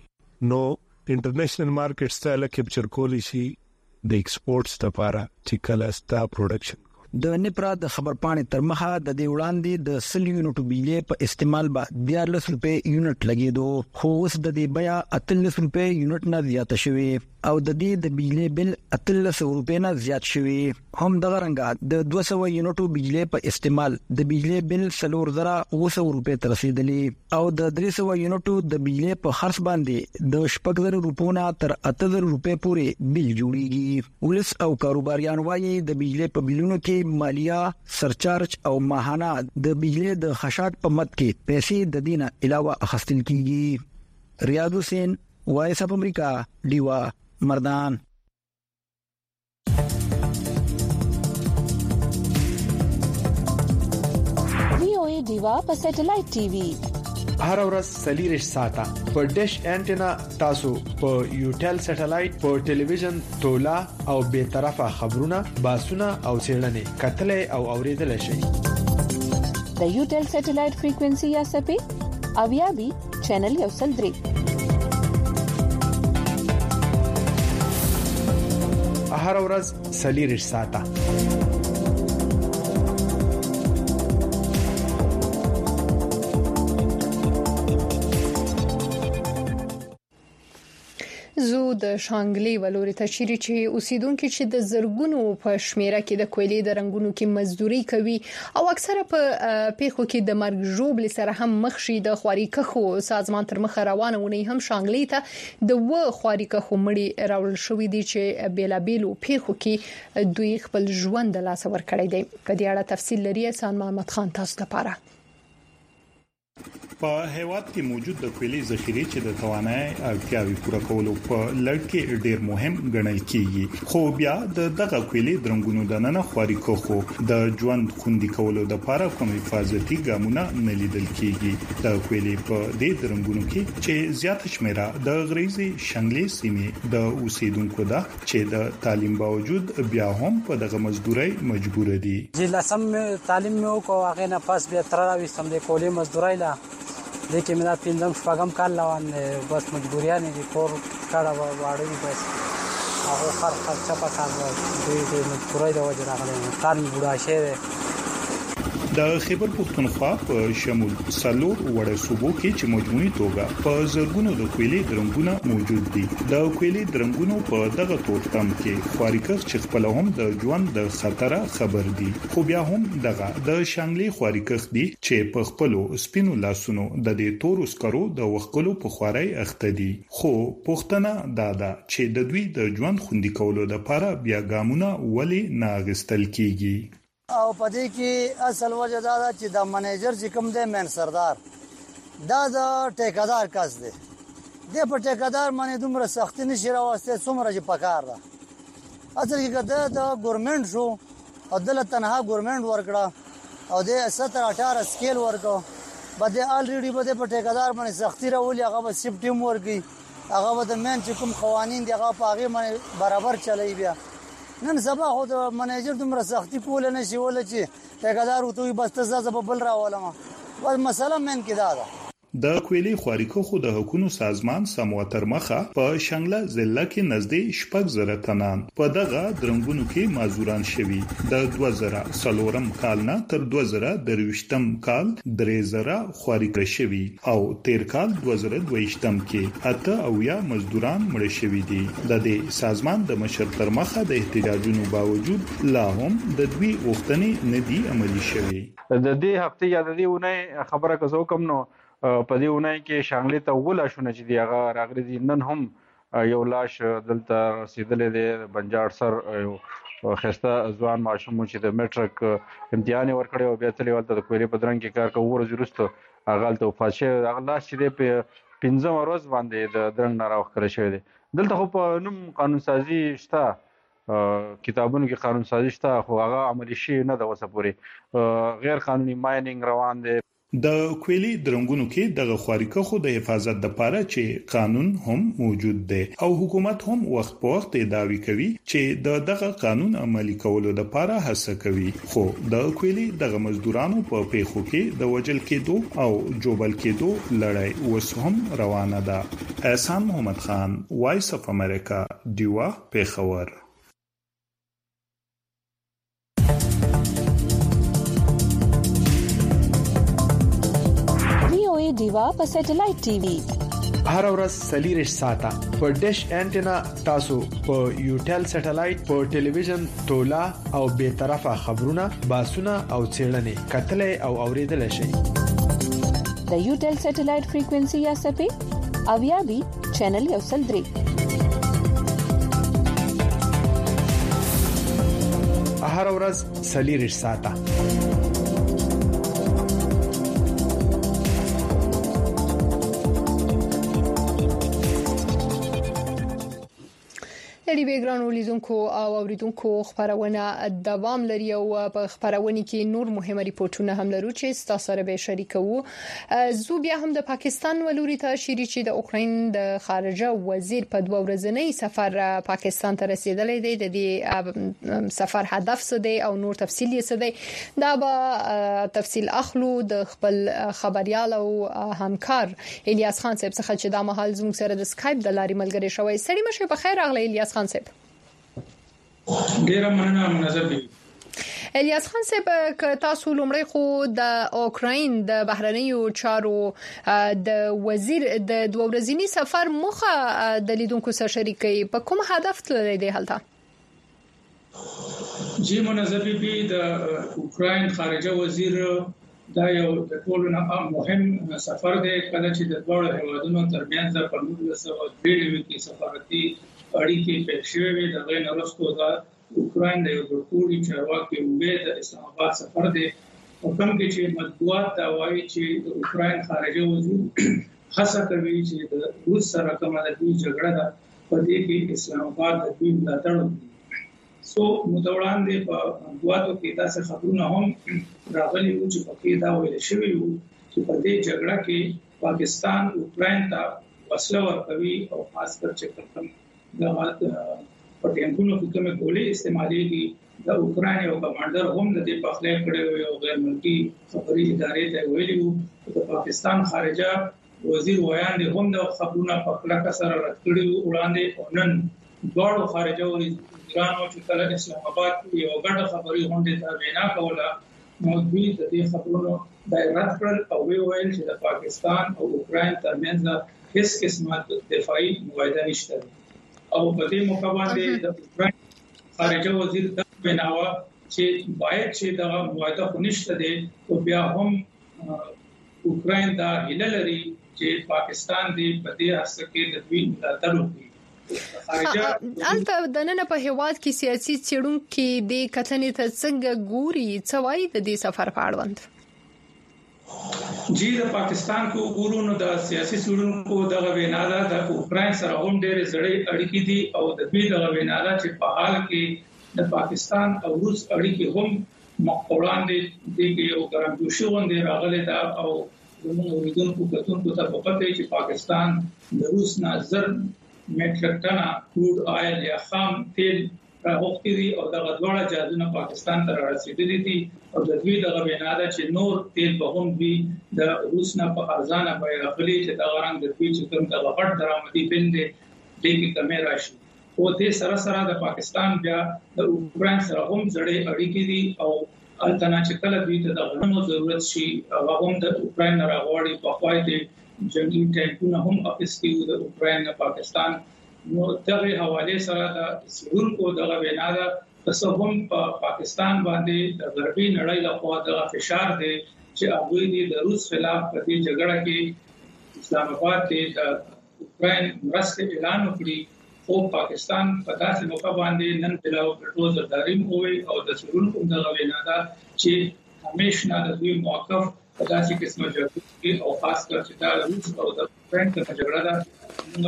S23: نو انټرنیشنل مارکیټس ته کیپچر کولی شي د ایکسپورټس لپاره چې کله ستا پروډکشن
S21: د نپرا د خبرپاڼې تر مخه د دې وړاندې د 100 یونټو بجلی په استعمال به 14 روپے یونټ لګیدو خو اوس د دې بیا 18 روپے یونټ نه زیات شوی او د دې د بجلی بل 18 روپے نه زیات شوی هم د غرنګ د 200 یونټو بجلی په استعمال د بجلی بل 4000 روپے تر رسیدلی او د 300 یونټو د بجلی په خرڅ باندې د 6000 روپو نه تر 8000 روپے پورې بل جوړیږي ولس او کاروباریان وايي د بجلی په بلونو کې مالیه سرچارج او ماهانه د بجلی د خشاک په مد کې پیسې د دینه علاوه اخستل کیږي ریاض حسین وایس اف امریکا دیوا مردان
S3: وی دیوا په سټلایټ ټي وي
S4: هر ورځ سلیریش ساته په ډیش انټینا تاسو په یوټل سټلایټ په ټلویزیون تولا او به طرفه خبرونه باسونه او سیړنې کتلې او اوریدل شي
S3: د یوټل سټلایټ فریکوئنسي یا سپی اویابي چینل یو سل 3
S4: هر ورځ سلیریش ساته
S1: زو د شانګلي ولوري ته چیرې چې اوسیدونکو چې د زرګونو په شمیره کې د کویلې د رنگونو کې مزدوري کوي او اکثره په پیخو کې د مرګ ژوبل سره هم مخ شي د خواري کخو سازمان تر مخ روانه ونی هم شانګلي ته د و خواري کخو مړي راول شوې دي چې بیلابیلو پیخو کې دوی خپل ژوند د لاس ور کړی دی په دې اړه تفصیل لري احسان محمد خان تاسو لپاره
S5: په هیواد کې موجود د کویلې ذخیره چې د توانایي اړتیاوې پوره کولو په لړ کې ډیر مهم ګڼل کیږي خو بیا دغه کویلې درنګونو د نن خواري کوخو د ژوند خوندي کولو لپاره کوم حفاظتي ګامونه نه لیدل کیږي د کویلې په دې درنګونو کې چې زیات شمیره د غریزي شنګلې سیمې د اوسیدونکو ده چې د تعلیم باوجود بیا هم په دغه مزدوري مجبور دي
S24: چې لاسم تعلیم مې وکړ هغه نه پاس بیا تر راوستم د کولې مزدوري لا لیکن مې دا پیندم شپږم کال روان بس مجبوریان دي کور کاړه واړې بس هغه خرچه په کار د مجبورۍ د وجه راغلی کار بوډا شه
S5: د خیبر پختونخوا په شمول سلور وړه صوبو کې چې مجموعي توګه په زرګونو د کویلې درنګونه موجود دي د کویلې درنګونو په دغه تورتم کې خواریکخ چې خپل هم د ژوند د خطر خبر دي خو بیا هم دغه د شانګلي خواریکخ دي چې په خپل سپینو لاسونو د دې تور اسکرو د وښکلو په خواري اخته دي خو پښتنه دادا چې د دوی د ژوند خوندي کولو لپاره بیا ګامونه ولې ناغستل کیږي
S25: او پدې کې اصل وجه دا ده چې د منیجر چې کوم دی مین سردار دا د ټیکادار کس دی د په ټیکادار باندې دومره سختي نشي راوسته څومره چې پکار ده اصل کې د ګورنمنت شو او د تنها ګورنمنت ورکړه او د 17-18 سکیل ورکو بده الریډي بده په ټیکادار باندې سختي راولي هغه به سپټیم ورګي هغه به د مین چې کوم قوانين دی هغه په هغه باندې برابر چلای بیا نن سبا خو د منیجر دومره سختي کول نه شي ول چې ټیکادار وته بس تاسو په بل راولم ول مسله من کې دا ده
S5: د کویلې خواریکخو د حکومت سازمان سمواتر مخه په شنګله ضلع کې نږدې 6000 تنان په دغه درنګونو کې معذوران شوي د 2000 کال نه تر 2023 کال 3000 خواریکخ شوي او تیر کال 2022 کې اته او یا مزدوران مړ شوي دي د دې سازمان د مشر تر مخه د احتجاجونو باوجود لا هم د دوی غوښتنې نه دي عملي شوي
S26: د دې هفته یا د دې ونه خبره کوم کوم نو په دې ونای کې شانګلي ته ولا شونه چې دی هغه راغلي دي نن هم یو لاش دلته رسیدلې دی بنجار سر یو خسته ځوان ماشوم چې د میټرک امتحان ورکړی او بیا تللی ولته د کویلې په درنګ کې کار کوي ورځ وروسته هغه ته فاشه هغه لاش چې دی په 15 ورځ باندې د درنګ نه راوخره شوی دی دلته خو په نوم قانون سازي شته کتابونو کې قانون سازي شته خو هغه عملی شي نه د وسه پوري غیر قانوني ماینینګ روان دی
S5: د کویلي درنګونو کې دغه خواریکه خو د حفاظت د پاره چې قانون هم موجود دی او حکومت هم وخت په وخت داوی کوي چې دغه قانون عملي کولو د پاره هڅه کوي خو د کویلي دغه مزدورانو په پیښو کې د وجل کېدو او جوبل کېدو لړۍ اوس هم روانه ده. احسان محمد خان، وایس اف امریکا، دیوا، پیښور.
S3: دیوا په سټلایټ ټي وي
S4: هر ورځ سلیریش ساته په ډیش انټینا تاسو په یوټل سټلایټ په ټلویزیون تولا او به طرفه خبرونه باسونه او چیرلنې کتل او اوریدل شي.
S3: د یوټل سټلایټ فریکوئنسي یا سپې اویابي چینل یو سل درې
S4: هر ورځ سلیریش ساته.
S1: لري بیګرانو لیدونکو او اوریدونکو خبرونه دوام لري او په خبرونه کې نور مهمه ریپورتونه هم لرو چې تاسو سره به شریکو. زو بیا هم د پاکستان ولوري ته شری چې د اوکراین د خارجه وزیر په دوه ورځنی سفر پاکستان ته رسیدلی دی. د دې سفر هدف څه دی او نور تفصیل یې څه دی دا به تفصیل اخلو د خپل خبريال او همکار الیاس خان صاحب څخه چې دا مهال زموږ سره د اسکایپ د لارې ملګری شوی. سړی مشه په خیر اغلی الیاس خان صاحب.
S2: ډیره مننه منظر دی.
S1: الیاس خان صاحب ک تاسو لومړی خو د اوکراین د بهرنیو چارو د وزیر د دوه ورځنی سفر مخه د لیدونکو سره شریکي په کوم هدف تللی دی هلته؟
S2: جی منظر بي د اوکراین خارجه وزیر دا یو د ټولو نه مهم سفر دی کله چې د دوه هیوادونو ترمنځ په 1993 کې سفارتي اړیکې پیل شوې د غیر وروسته د اوکراین د یو ټولګي چارواکي امید د اسلام آباد سفر دی او کوم کې چې مطبوعات دا وایي چې د اوکراین خارجه وزیر هڅه کوي چې د روس سره کومه د جګړه ده په دې کې اسلام آباد د دوی ملاتړ وکړي. سو متوړاندې په مطبوعاتو کې تاسو خبرونه هم راغلي وو چې په کې دا ویل شوی وو چې په دې جګړه کې پاکستان اوکراین ته وسله ورکوي او خاص کر چې کوم د پټینګونو په کومه ګولې استعمالېږي د اوکراین یو کمانډر هم د دې په خلاف کړي او غیر ملکی خبري ادارې ته ویلي وو د پاکستان خارجه وزیر ویاند هم د خبرونه په کلکه سره رد کړي وړاندې او نن دوه خارجه وزیرانو چې کله اسلام آباد یو غټه خبري غونډه ته وینا کوله نو دوی د دې خبرونو د رد کړل او ویل چې د پاکستان او اوکراین ترمنځ هیڅ قسمه دفاعي معاهده نشته او په دې موقع باندې د اوکراین خارجه وزیر دا ویناوه چې باید چې دا معاهده خنشته دي او بیا هم اوکراین دا هیله لري چې پاکستان دې په دې هڅه کې د دوی ملاتړ وکړي.
S1: البته د نن په هیواد کې سیاسي چړونکو د کتنې ته څنګه ګوري څه وایي د دې سفر په اړوند؟
S2: جی د پاکستان کو ګورونو د سیاسي سړونکو د غویناله د اوکراین سره هم ډېر زړې اړیکې دي او د دوی د غویناله چې په حال کې د پاکستان او روس اړیکې هم مقولاندې دي یو ګرانجوشي غونډه راغلي دا او زموږ ویډیو کتونکو ته په پته چې پاکستان د روس نه زر میټریک ټنه کروډ آیل یا خام تیل راوختی دي او د غوړه جازونه پاکستان ته رسیدلي دي او د دوی د غویناده چې نور تیل به هم وي د روس نه په ارزانه بیه راغلي چې دا غران د دوی چې کوم د غټ درآمدي بندي دغه کمه راشي او دې سره سره د پاکستان بیا د اوکراین سره هم زړې اړیکې دي او البته چې کله دوی ته د غنمو ضرورت شي هغه هم د اوکراین راغوري په فائدې جنگي ټینکونه هم اخیستي د اوکراین نه پاکستان نو دغه حواله سره د سړونکو دغه ویناده تاسو هم په پاکستان باندې د غربي نړۍ لخوا د فشار دی چې هغه دې د روس خلاف په دې جګړه کې اسلام آباد کې د اوکراین مرسته اعلان وکړي خو پاکستان په داسې موقع باندې نن بلاو پټو زرداریم وي او د سړونکو دغه ویناده چې همیشه د دوی موقف په داسې قسمه جوړ او خاص کر چې دا روس او د اوکراین په جګړه ده نو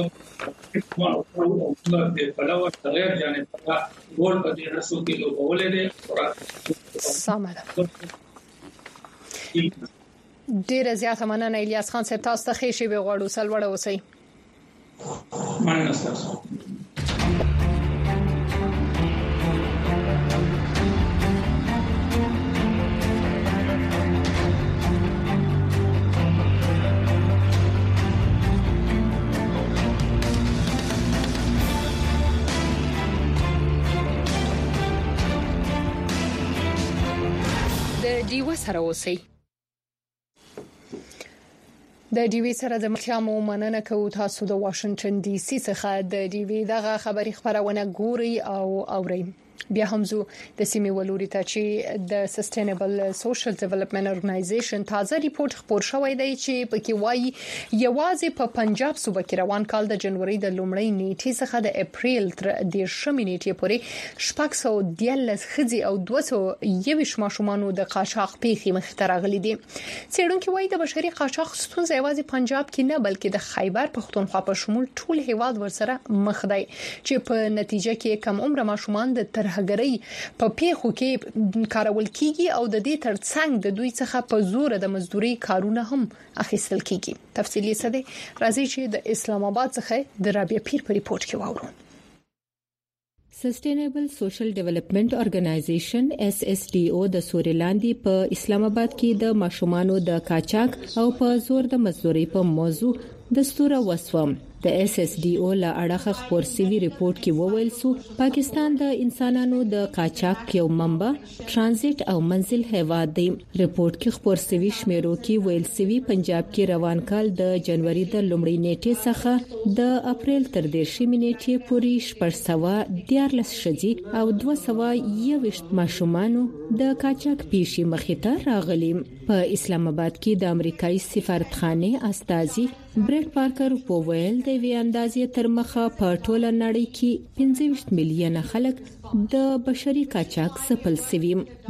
S2: د بلاو غیر جانبدار ګول په دې رسو کې لوبولې دي
S1: سمه ډیره زیاته مننه الیاس خان صاحب، تاسو ته ښه شی به غواړو سلوړه اوسئ.
S2: مننه تاسو.
S1: دیو سره اوسئ. د ډیوی سره د مخامو مننه کوو. تاسو د واشنگټن ډي سي څخه د ډیوی دغه خبري خبرونه ګوري او اورئ. بیا هم زه د سیمې ولوري ته چې د سستینبل سوشل ډیولپمنٹ اورګنایزیشن تازه ریپورت خبر شوی دی چې پکې وایي یوازې په پنجاب صوبه کې روان کال د جنوري د لومړۍ نیټې څخه د اپریل تر 10 نیټې پورې 613 خځې او 221 ماشومان د قاچاق پیښې مخ ته راغلي دي. څېړونکو وایي د بشري قاچاق ستونزه یوازې پنجاب کې نه بلکې د خیبر پښتونخوا په شمول ټول هیواد ورسره مخ دی چې په نتیجه کې کم عمر ماشومان د هغری په پیښو کې کارول کیږي او د دې ترڅنګ د دوی څخه په زور د مزدوري کارونه هم اخیستل کیږي. تفصیلی څه دی راځي چې د اسلام آباد څخه د رابعه پیر په ریپورت کې واورو.
S6: سستینبل سوشل ډیولپمنٹ اورګنایزیشن SSDO د سوريلاندې په اسلام آباد کې د ماشومانو د قاچاق او په زور د مزدوري په موضوع دستور وسوم. د SSDO لا اړه خبر سوي ریپورت کې وویل سو پاکستان د انسانانو د قاچاق یو منبع ترانزیت او منزل هیواد دی. ریپورت کې خبر سوي شمیرو کې ویل سوي پنجاب کې روان کال د جنوري د لومړۍ نیټې څخه د اپریل تر 10 نیټې پورې 414 شذي او 221 ماشومان د قاچاق پیښې مخې ته راغلي. په اسلام آباد کې د امریکایي سفارتخانه استازي برټ پارکر وویل د وی اندازې تر مخه په ټوله نړۍ کې 25 میلیونه خلک د بشري قاچاق سپل سوي.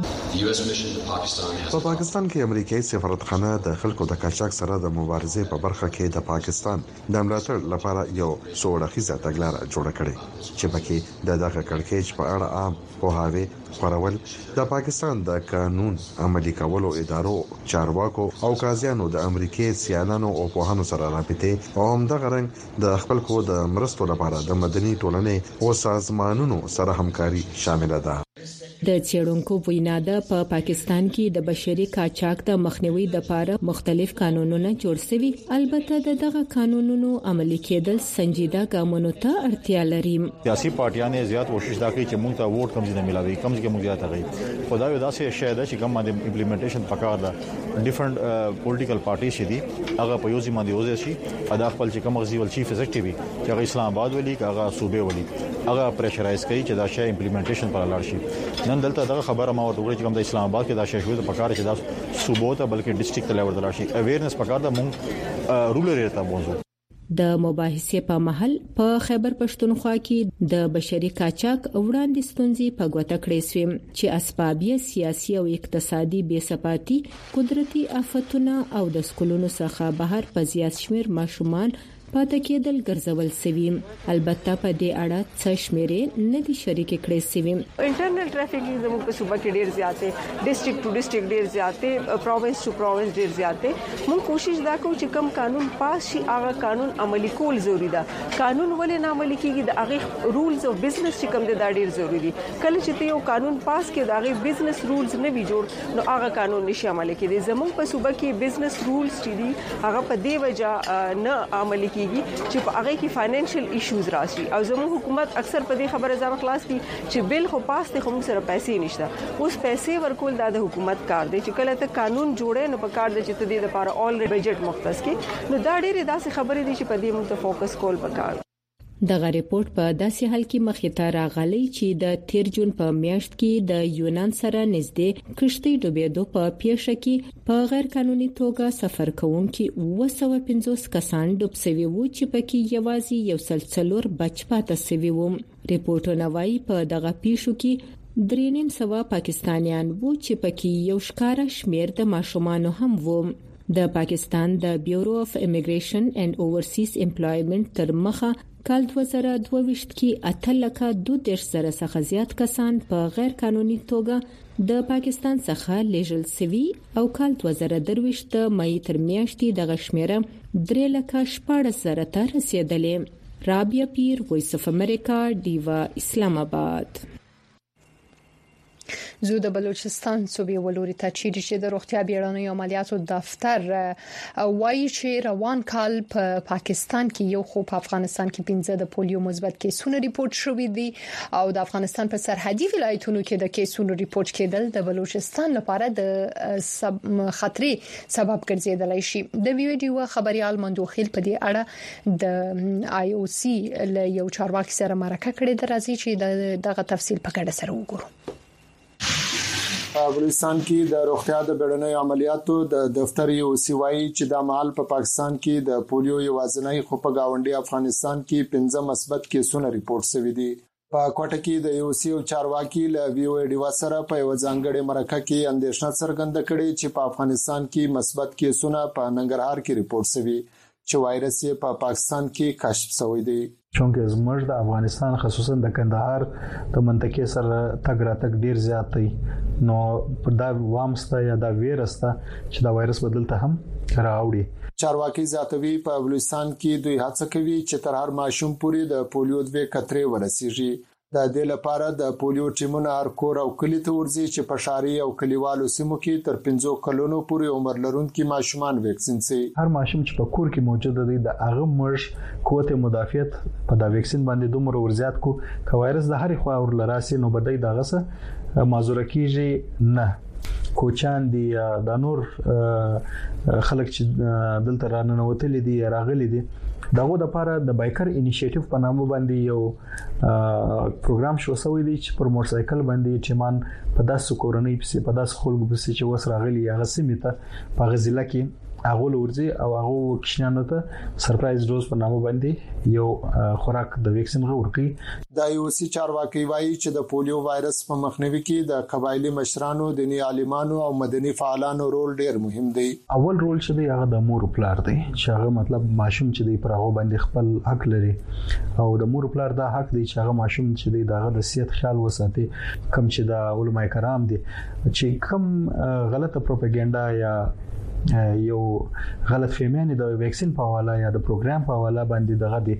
S7: په پاکستان کې امریکایي سفارتخانه د خلکو د قاچاق سره د مبارزې په برخه کې د پاکستان د ملاتړ لپاره یو څوړخیزه تګلارې جوړه کړې چې پکې د دغه کړکېچ په اړه عام پوهاوی خورول د پاکستان د قانون عملي کولو ادارو چارواکو او قاضیانو د امریکای سیالانو او پوهانو سره رابطه او هم د غرنګ د خپلکو د مرستو لپاره د مدني ټولنې او سازمانونو سره همکاري شامل ده.
S6: د څېړونکو وینا ده په پاکستان کې د بشري قاچاق د مخنیوي لپاره مختلف قانونونه جوړ شوي. البته دغه قانونونو عملي کېدل سنجیده ګامونو ته اړتیا لري.
S8: سیاسي پارټیانې زیات کوشش دا کوي چې موږ ته ووټ کم نه ملاوي کم چې موږ زیات غي خدای یو داسې شی ده چې کوم باندې امپلیمنټیشن پکار ده. ډیفرنٹ پولیټیکل پارټي شې دي هغه په یوځي باندې وځي شي ادا خپل چې کوم غزي ول چیف ایگزیکټیو چې هغه اسلام آباد ولي هغه صوبې ولي هغه پریشرایز کوي چې دا شی امپلیمنټیشن پر لاړ شي. نن دلته دغه خبره ما ورته وکړه چې کوم د اسلام آباد کې دا شی شوی د پکار چې دا صوبو ته بلکې ډیسټریکټ لیول ته لاړ شي. اویرنس پکار ده مونږ رولر ایریا ته موضوع
S6: د مباحثې په محل په خیبر پښتونخوا کې د بشري قاچاق وړاندې ستونزې په ګوته کړې شوې چې اسباب یې سیاسي او اقتصادي بېثباتي قدرتي آفتونه او د سکولونو څخه بهر په زیات شمیر ماشومان پاتې کېدل ګرځول سوي. البته په دې اړه څه شمیرې نه دي شریک کړې سوي.
S9: انټرنل ټرافیک زموږ په صوبه کې ډیر زیات دی، ډیسټریکټ ټو ډیسټریکټ ډیر زیات دی، پروینس ټو پروینس ډیر زیات دی. موږ کوشش دا کوو چې کوم قانون پاس شي هغه قانون عملي کول ضروری ده. قانون ولې نه عملي کیږي د هغه رولز اف بزنس چې کوم دي دا ډیر ضروری دي. کله چې ته یو قانون پاس کړي دا هغه بزنس رولز نه وي جوړ نو هغه قانون نشي عملي کېدی. زموږ په صوبه کې بزنس رولز چې دي هغه په دې وجه نه عملي کیږي چې په هغه کې فاینانشل ایشوز راشي او زموږ حکومت اکثر په دې خبره ځان خلاص دي چې بل خو پاس دي خو موږ سره پیسې نشته. اوس پیسې ورکول د حکومت کار دی چې کله ته قانون جوړې نو په کار دی چې ته دې لپاره اولریډي بجټ مختص کې نو دا ډېرې داسې خبرې دي چې په دې موږ ته فوکس کول پکار.
S6: دغه ریپورت په داسې حال کې مخې ته راغلی چې د 13 جون په میاشت کې د یونان سره نږدې کشتۍ ډوبېدو په پیښه کې په غیر قانوني توګه سفر کوونکي 250 کسان ډوب شوي وو چې پکې یوازې یو سلسلور بچ پاتې شوي وو. ریپورتونه وايي په دغه پیښو کې 300 پاکستانیان وو چې پکې یو ښکارا شمیر د ماشومان هم وو. د پاکستان د بیورو اف امیګریشن اینڈ اوورسیز امپلایمنت تر مخه کال 2022 کې 8,2 زره څخه زیات کسان په غیر قانوني توګه د پاکستان څخه لیږل شوي او کال 2023 د مې تر میاشتې د غشمیره 3,14,000 ته رسیدلې. رابعه پیر، وایس اف امریکا، ډیوا، اسلام آباد.
S1: زو د بلوچستان صوبې ولوري ته چې د روغتیا بیړنیو عملیاتو دفتر وایي چې روان کال په پاکستان کې یو خو په افغانستان کې 15 د پولیو مثبت کیسونه ریپورت شوې دي او د افغانستان په سرحدي ولایتونو کې د کیسونو ریپورت کېدل د بلوچستان لپاره د خطرې سبب ګرځیدلی شي. د ویډیو خبريال مندوخیل په دې اړه د آی او سی له یو چارواکي سره مرکه کړې ده. راځي چې دغه تفصیل په ګډه سره وګورو.
S10: بلوچستان کې د روغتیا د بیړنیو عملیاتو د دفتر یو سیوای چې د مال په پاکستان کې د پولیو یوازنۍ خو په گاونډي افغانستان کې 15 مثبت کیسونه ریپورت شوي دي. په کوټه کې د یو سیو چارواکي له ویو ډیوا سره په یو ځانګړي مرکه کې اندېښنه څرګنده کړې چې په افغانستان کې مثبت کیسونه په ننګرهار کې ریپورت شوي چې وایرس یې په پاکستان کې کشف شوی دی.
S11: چونکه زموږ د افغانستان خصوصا د کندهار د منطقې سره تګ راتګ ډیر زیات دی، نو دا وامسته یا دا ویرسته چې دا وایرس بدلته هم راوړي.
S10: چارواکي زیاتوي په بلوچستان کې دوی هڅه کوي چې تر هر ماشوم پورې د پولیو 2 قطرې ورسیږي. د دې لپاره د پولیو ټیمونه هر کور او کلی ته ورځي چې په شاري او کلیوالو سیمو کې تر 15 کلونو پورې عمر لرونکي ماشومان ویکسین سي.
S11: هر ماشوم چې په کور کې موجود دی د هغه مرز قوت مدافعت په دا ویکسین باندې دومره ورزيات کو که وایرس د هر خوا ور لراسي نو بدای دغه څه معذور کیږي نه. کوچان دي د نور خلک چې دلته راننوتل دي راغلي دي دغه د لپاره د بایکر انیشیټیو په نامه باندې یو پروګرام شو سوی دی چې پر موټر سایکل باندې چمان په 10 کورنۍ په 10 خلکو په چې وس راغلي هغه سیمه ته په غزله کې هغه ورځي او هغه کښنانو ته سرپرایز ډوز په نامه باندې یو خوراک د ویکسین ورکړي.
S10: د یو سی چارواکي وایي چې د پولیو وایرس په مخنیوي کې د قبایلی مشرانو، دینی عالمانو او مدني فعالانو رول ډیر مهم دی.
S11: اول رول چې دی هغه د مور پلار دی چې هغه مطلب ماشوم چې دی پر هغه باندې خپل حق لري او د مور پلار دا حق دی چې هغه ماشوم چې دی دغه د صحت خیال وساتي. کم چې د علماء کرام دي چې کم غلطه پروپاګاندا یا یو غلط فهمي د ویکسین په حواله یا د پروګرام په حواله باندې دغه دی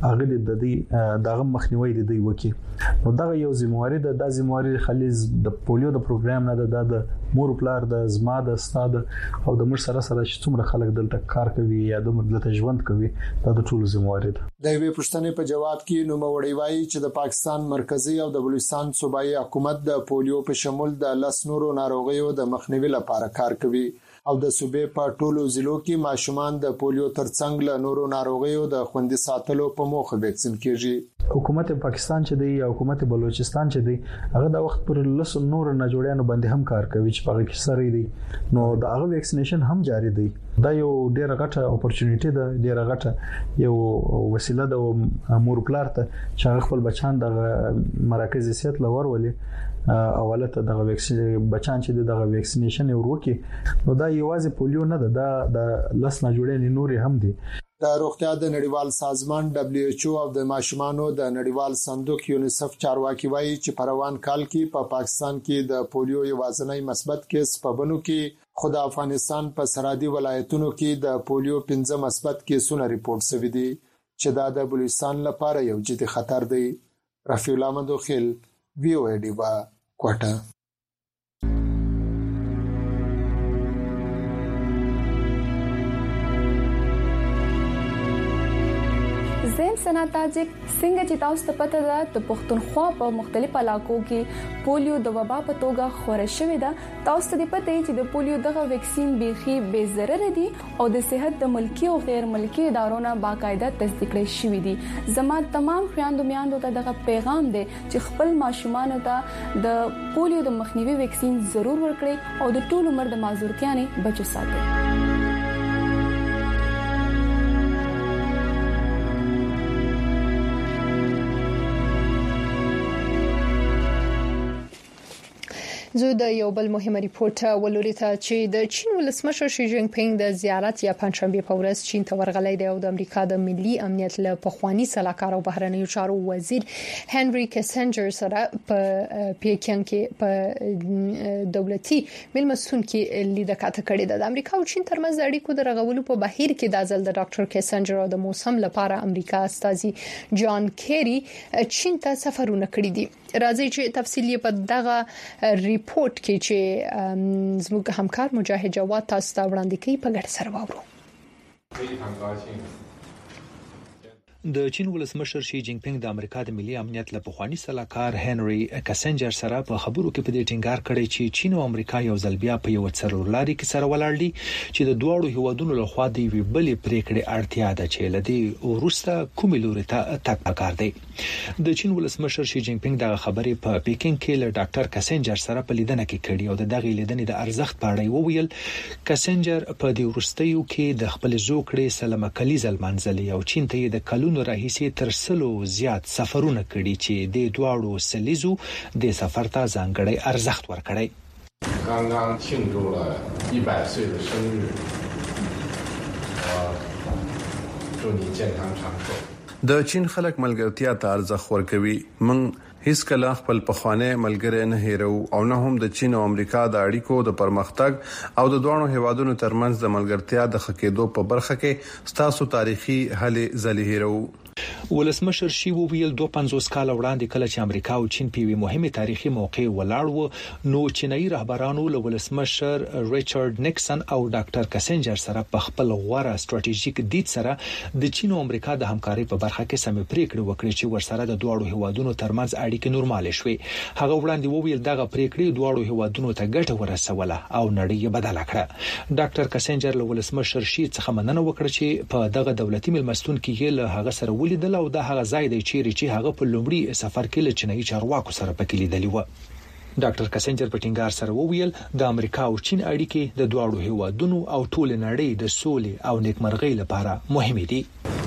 S11: هغه دغه مخنیوي دی وکي. نو دغه یو ذمہواری د ذمہواری خلیز د پولیو د پروګرام نه د مور پلار د زما د استاد او د مر سره چې څومره خلک دلته کار کوي یا د دلته ژوند کوي دا د ټولو ذمہواری ده.
S10: د وی پښتنې په جواب کې نوموړی وایي چې د پاکستان مرکزی او د بلوچستان صوبایي حکومت د پولیو په شمول د لسنورو ناروغیو د مخنیوي لپاره کار کوي او د صوبې په ټولو ضلعو کې ماشومان د پولیو ترڅنګ له نورو ناروغیو د خوندي ساتلو په موخه ویکسین کیږي.
S11: حکومت پاکستان چې دی او حکومت بلوچستان چې دی هغه د وخت پر لس نور نه جوړیانو باندې هم کار کوي چې په کې سره دی نو د هغه ویکسینیشن هم جاری دی. دا یو ډیره غټه اپورچونټی ده، ډیره غټه یو وسیله د مور پلار ته چې خپل بچان د مراکز صحت لور ولې اولته دغه ویکسین بچان چې دغه ویکسینیشن وروکي نو دا یوازې پولیو نه ده، د لس نه جوړې نوري هم دي.
S10: د روغتیا د نړیوال سازمان WHO او د ماشومانو د نړیوال صندوق یونیسف چارواکي وایي چې په روان کال کې په پاکستان کې د پولیو یوازنۍ مثبت کیس په بنو کې خو د افغانستان په سرحدي ولایتونو کې د پولیو 15 مثبت کیسونه ریپورت شوي دي چې دا د بلوچستان لپاره یو جدي خطر دی. رفیع الله مندوخیل، ویو ډیوا، کوټه.
S12: زم سنا تاجک څنګه چې تاسو ته پته ده د پښتونخوا په مختلفو علاقو کې پولیو د وبا په توګه خورا شوې ده. تاسو ته پته چې د پولیو دغه ویکسین بيخي بے ضرر دي او د صحت د ملکی او غیر ملکی ادارو نه باقاعده تصدیق کړي شوې دي. زما تمام خويندو میاندو ته دغه پیغام دی چې خپل ماشومان ته د پولیو د مخنیوي ویکسین ضرور ورکړي او د ټول عمر د معذورتیا نه بچو ساتي.
S1: زه د یو بل مهمه ریپورت ولوري ته چې د چین ولسمشر شي جین پینګ د زیارت یا پنځشنبه په ورځ چین ته ورغلی دی او د امریکا د ملي امنیت له پخوانی سلاکار او بهرنیو چارو وزیر هنري کسنجر سره په پیکینګ کې په دولتي ملمسون کې لیدکاته کړې ده. د امریکا او چین ترمنځ اړیکو د رغولو په بهیر کې د ځل د ډاکټر کسنجر او د موسم لپاره امریکا استازي جان کیری چین ته سفرونه کړی دي. راځي چې تفصیلی په دغه ریپورت کې چې زموږ همکار مجاهد جواد تاسو ته وړاندې کوي په ګډه سره واورو.
S13: د چین ولسمشر شي جین پینګ د امریکا د ملي امنیت له پخوانی سلاکار هنري کسنجر سره په خبرو کې په دې ټینګار کړی چې چین او امریکا یو ځل بیا په یو څلورلاري کې سره ولاړ دي چې د دوه هیوادونو لخوا د وی بلې پریکړې اړتیا ده چې لدی ورسته کومې لوري ته تک پکار دی. د چین ولسمشر شي جین پینګ د خبرې په پیکینګ کې له ډاکټر کسنجر سره په لیدنه کې کړی او د دغه لیدنې د ارزښت په اړه وویل. کسنجر په دې ورستیو کې د خپل زوکړې سلام کلیزل منځلي او چین ته د کلونو راهیسې تر سلو زیات سفرونه کړي چې د دوړو سلیزو د سفر ته ځانګړی ارزښت ورکړي.
S14: 刚刚庆祝了100岁的生日，祝你健康长寿。
S15: د چین خلک ملګرتیا ته ارزښت ورکوي. من هیڅ کله خپل پخوانه ملګری نه هیرو او نه هم د چین او امریکا د اړیکو د پرمختګ او د دوه هیوادونو ترمنځ د ملګرتیا د خکېدو په برخه کې ستاسو تاریخي هلې ځلې هیرو.
S13: ولسمشر شي وویل 250 کال وړاندې کله چې امریکا او چین په یوه مهمه تاریخي موقع ولاړ و نو چینایي رهبرانو له ولسمشر ریچارډ نیکسن او ډاکټر کسنجر سره په خپل غوړه ستراتیژیک دید سره د چین او امریکا د همکارۍ په برخه کې سمې پریکړې وکړې چې ورسره د دوه هیوادونو ترمنځ اړیکې نورمال شوي. هغه وړاندې وویل دغه پریکړې دوه هیوادونو ته ګټه ورسوله او نړۍ یې بدله کړه. ډاکټر کسنجر له ولسمشر شي څخه مننه وکړه چې په دغه دولتي ملمستون کې له هغه سره ولیدل او د هغه ځای دی چې هغه په لومړي سفر کې له چینایي چارواکو سره پکې لیدلی و. ډاکټر کسنجر په ټینګار سره وویل د امریکا او چین اړیکې د دوه هیوادونو او ټول نړۍ د سولې او نیکمرغۍ لپاره مهمه دي.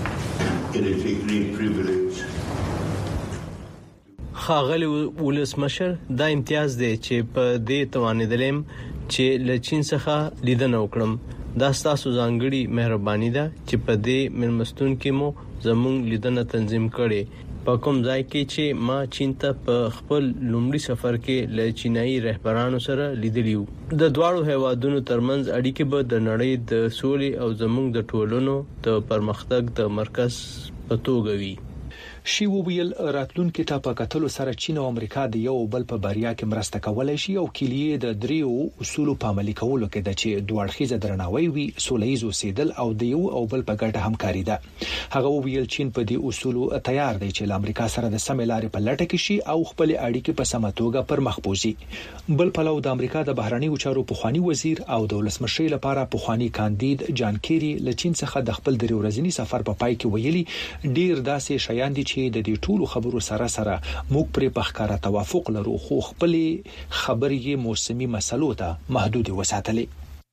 S16: خاغلی ولسمشر دا امتیاز دی چې په دې توانیدلم چې له چین څخه لیدنه وکړم. دا ستاسو ځانګړي مهرباني ده چې په دې ملمستون کې مو زموږ لیدنه تنظیم کړي. په کوم ځای کې چې ما چین ته په خپل لومړي سفر کې له چینایي رهبرانو سره لیدلی وو. د دوه هیوادونو ترمنځ اړیکې به د نړۍ د سولې او زموږ د ټولنو د پرمختګ د مرکز په توګه وي.
S13: شي وویل راتلونکي ته په کتلو سره چین او امریکا د یو بل په بریا کې مرسته کولای شي او کلیه د دریو اصولو په عملي کولو کې د چې دوه اړخیزه درناوی وي، سولهییز اوسېدل او د یو او بل په ګډه همکاري ده. هغه وویل چین په دې اصولو تیار دی چې له امریکا سره د سمې لارې په لټه کې شي او خپل اړیکې په سمه توګه پر مخ بوزي. بل پلو د امریکا د بهرنیو چارو پخوانی وزیر او د ولسمشر لپاره پخوانی کاندید جان کیری له چین څخه د خپل درې ورځنی سفر په پای کې ویلي ډیر داسې شیان دي چې د دې ټولو خبرو سره موږ پر پخکاره توافق لرو خو خپل خبرې موسمي مسلو ته محدود وساتلې.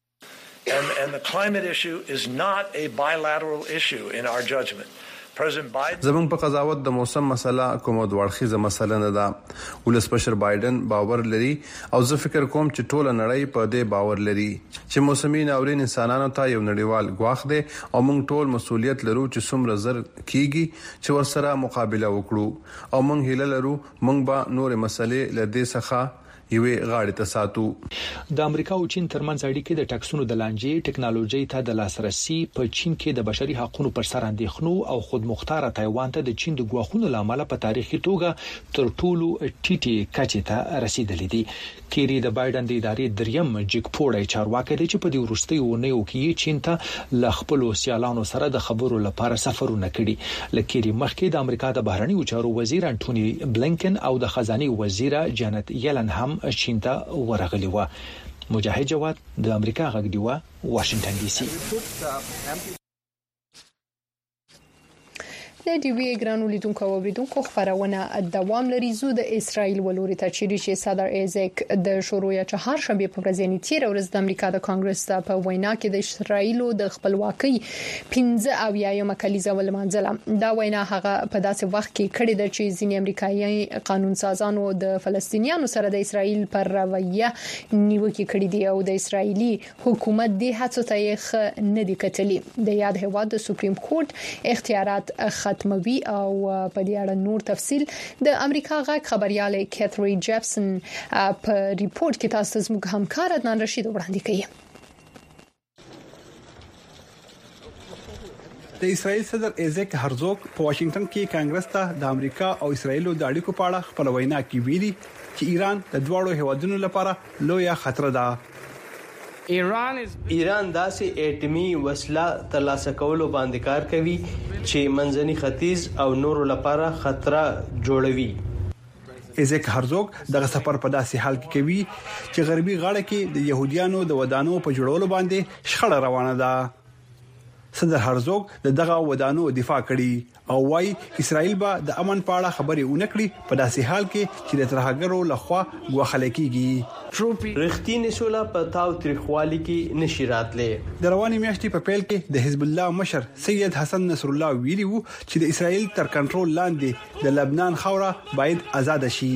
S17: And the climate issue is not a bilateral issue in our judgment.
S15: زمون په قضاوت د موسم مسله کومه دوړخیزه مسله نه ده. ولسمشر بایدن باور لري او زه فکر کوم چې ټول نړۍ په دې باور لري چې موسمي ناورین انسانانو ته یو نړیوال ګواښ دی او موږ ټول مسؤلیت لرو چې څومره زر کیږي چې ورسره مقابله وکړو او موږ هیله لرو موږ به نور مسلې لدې څخه یوې غاړې ته ساتو.
S13: د امریکا او چین ترمنځ اړیکې د ټکسونو د لانجې ټکنالوژي ته د لاسرسي په چین کې د بشري حقوقو پر سر اندېښنو او خودمختار تایوان ته د چین د ګواښونو لامل په تاریخي توګه تر ټولو ټیټي کچې ته رسیدلې دي. کیری د بایدن د ادارې دریم جګپوړی چارواکي دی چې په دې وروستیو اونیو کې چین ته ل خپل سیالانو سره د خبرو لپاره سفرونه کړي. لکيري مخکې د امریکا د بهرنیو چارو وزیر انټونی بلنکن او د خزانه وزیره جانت یلن هم چین ته ورغلی و. مجاهد جواد د امریکا غږ دی و واشنگټن ډي سي.
S1: د ډیوی ګرانو لیدونکو او اوریدونکو خبرونه دوام لري. زو د اسرائیل ولوري ته چې صدر ایزک د شروع چهار شنبه په ورځ یعنی 13 ورځ د امریکا د کانګرس په وینا کې د اسرائیل د خپلواکۍ 15 او یایم کلیزه ولمنځله. دا وینا هغه په داسې وخت کې کړې ده چې ځینې امریکایي قانون سازانو د فلسطینیانو سره د اسرائیل پر رویه نیوکه کړې دي او د اسرایلی حکومت د هڅو ته نه دي کتلي. د یاد هواد د سپریم کورټ اختیارات ختموي او په دې اړه نور تفصيل د امریکا غږ خبريال کیتھری جیپسن په ریپورت کې تاسو زموږ همکار عدنان رشید وړاندې کوي.
S18: د اسرائیل صدر ایزک هرزوګ په واشنگټن کې کانګرس ته د امریکا او اسرائیل د اړیکو په اړه خپل وینا کې ویلي چې ایران د دواړو هیوادونو لپاره لویه خطر ده.
S16: ایران داسې اټمی وسله ترلاسه کولو باندې کار کوي چې منځني ختیځ او نورو لپاره خطر جوړوي.
S18: ایزک هرزوګ دغه سفر په داسې حال کې کوي چې غربي غاړه کې د يهوديانو د ودانو په جوړولو باندې شخړه روانه ده. صدر هرزوګ دغه ودانو دفاع کړي او وايي اسرائیل به د امن په اړه خبرې ونکړي په داسې حال کې چې د ترهګرو لخوا غوښل کېږي.
S16: رښتینی سوله په تاو تریخوالي کې نشي راتلې.
S18: د رواني میاشتې په پیل کې د حزب الله مشر سید حسن نصر الله ویلي وو چې د اسرائیل تر کنټرول لاندې د لبنان خوره باید آزاد شي.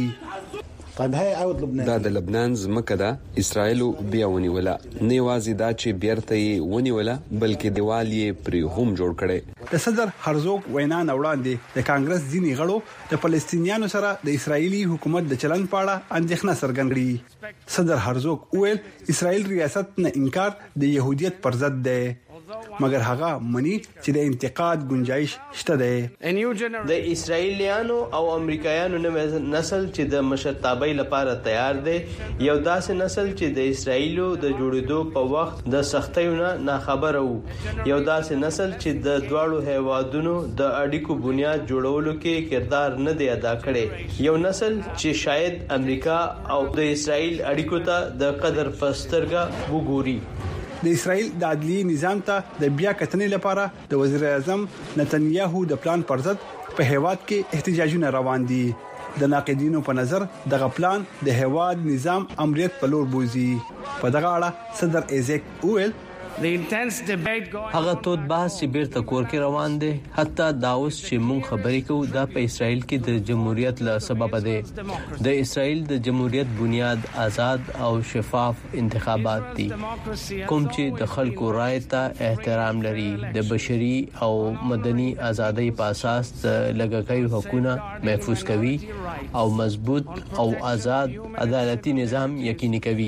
S19: دا د لبنان ځمکه ده. اسرائیل بیا ونیوله، نه یوازې دا چې بیرته یې ونیوله بلکې دیوال یې پرې هم جوړ کړي.
S18: د صدر هرزوګ وینا وړاندې د کانګرس ځینې غړو د فلسطینیانو سره د اسرایلی حکومت د چلن په اړه اندېښنه څرګندړي. صدر هرزوګ ویل اسرائیل ریاست نه انکار د يهودیت پر ضد ده، مګر هغه مني چې د انتقاد گنجائش شته ده.
S16: د اسرایلیانو او امریکایانو نسل چې د مشرتابۍ لپاره تیار دي، یو داسې نسل چې د اسرایلو د جوړېدو په وخت د سختیونو نه خبره وو، یو داسې نسل چې د دواړو هیوادونو د اړیکو بنیاد جوړولو کې کردار نه دی ادا کړی، یو نسل چې شاید امریکا او د اسرایل اړیکو ته د قدر پسترګه وګوري.
S18: د اسرائیل د عدلي نظام ته د بیا کتنې لپاره د وزیر اعظم نتنیاهو د پلان پر ضد په هیواد کې احتجاجونه روان دي. د ناقدینو په نظر دغه پلان د هیواد نظام امریت په لور بوزي. په دغه اړه صدر ایزک ویل
S16: هغه تود بحث چې بیرته کور کې روان دي، حتی دا اوس چې مونږ خبرې کوو دا په اسرائیل کې د جمهوریت له سبب دی. د اسرائیل د جمهوریت بنیاد آزاد او شفاف انتخابات دي، کوم چې د خلکو رائے ته احترام لري، د بشري او مدني ازادۍ په اساس لګښتي حقوقونه محفوظ کوي او مضبوط او آزاد عدالتي نظام یقیني کوي.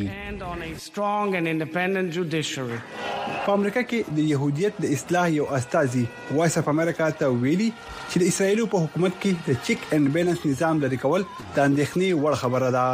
S18: په امریکا کې د يهودیت د اصلاح یو استازي وایس اف امریکا ته ویلي چې د اسرائیل په حکومت کې د چیک اینڈ بیلنس نظام لري کول د اندېښنې وړ خبره ده.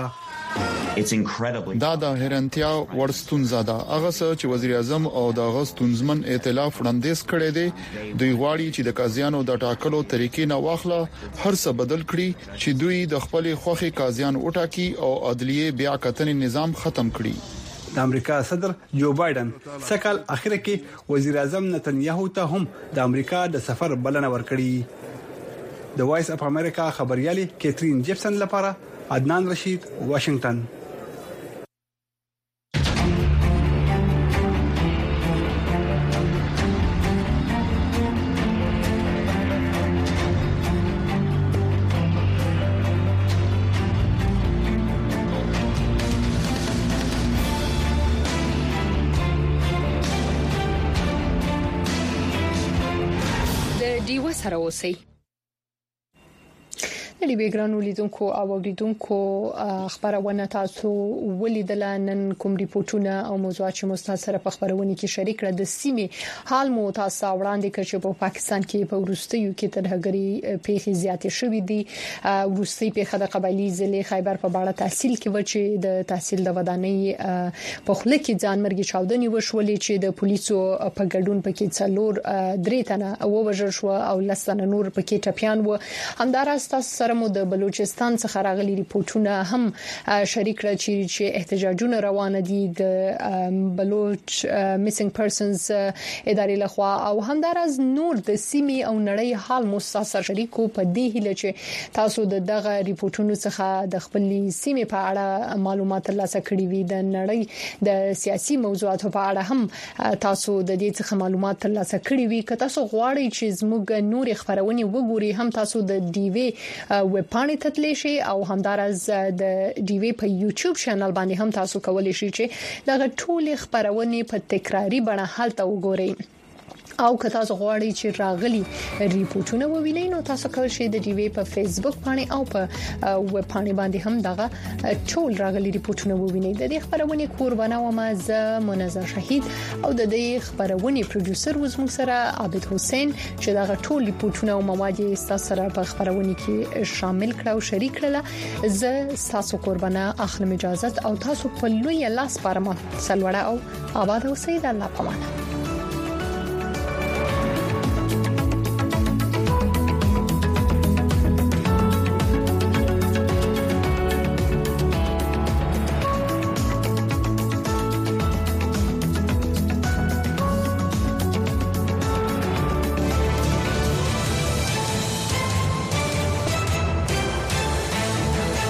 S20: دا د هرنتیا ورستونزه ده. هغه څه چې وزیر اعظم او د غستونزمن ائتلاف وړاندیز کړي دي، دوی غواړي چې د قاضیانو د ټاکلو طریقې نه واخله هر څه بدل کړي چې دوی د خپل خوخي قاضیان وټاکي او عدلیه بیا کتنې نظام ختم کړي.
S18: د امریکا صدر جو بایدن سکهال اخر کې وزیر اعظم نتنیاهو ته هم د امریکا د سفر بلنه ورکړي. د وایس اف امریکا خبريالي کیتھرین جیپسن لپاره عدنان رشید، واشنگټن.
S1: سره اوسئ. د بیګرانو لیدونکو او اوریدونکو خبرونه تاسو ولیدل. نن کوم ریپورتونه او موضوعات چې مستند سره په خبرونه کې شریک کړه د سیمې حال مو تاسو وړاندې کړ چې په پاکستان کې په ورستیو کې ترهګری پیښې زیاتې شوې دي. ورستي پیښه د قبایلی ضلع خیبر په باړه تحصیل کې و چې د تحصیل د ودانۍ په خله کې ځانمرګي چاودنې وشولې چې د پولیسو په ګډون پکې څلور درې تنه ووژل شو او لسنه نور پکې ټپيان و. همدارس تاسو سره سره مو د بلوچستان څخه راغلي ریپورتونه هم شریک کړ چې احتجاجونه روان دي د بلوچ میسنګ پرسنز ادارې لخوا او همدارز نور د سیمې او نړۍ حال مستاسر شریکو په دې هیله چې تاسو دغه ریپورتونو څخه د خپل سیمې په اړه معلومات ترلاسه کړئ وي د نړۍ د سیاسي موضوعاتو په اړه هم تاسو د دې څخه معلومات ترلاسه کړئ وي که تاسو غواړئ چې زموږ نور خبرونه وګورئ هم تاسو د ډي وی ویب پاڼې ته تللی شئ او همدارز د ډي وی په یوټیوب چینل باندې هم تاسو کولی شئ چې دغه ټول خبرونه په تکراری بڼه هلته وګورئ او که تاسو غواړئ چې راغلي ریپورتونه ووینئ نو تاسو کولی شئ د ډي وی په فیسبوک باندې او په ویب پاڼې باندې هم دغه ټول راغلي ریپورتونه ووینئ د دې خبرونه قربانه ومه ز منظر شهید او د دې خبرونه پروډوسر وزموږ سره عابد حسین چې دغه ټول ریپورتونه او مواد یې سره په خبرونه کې شامل کړه او شریک کړل ز تاسو قربانه اخلم اجازه او تاسو په لوی لاس پرمه سلوړه او آباد اوسئ د الله پامانه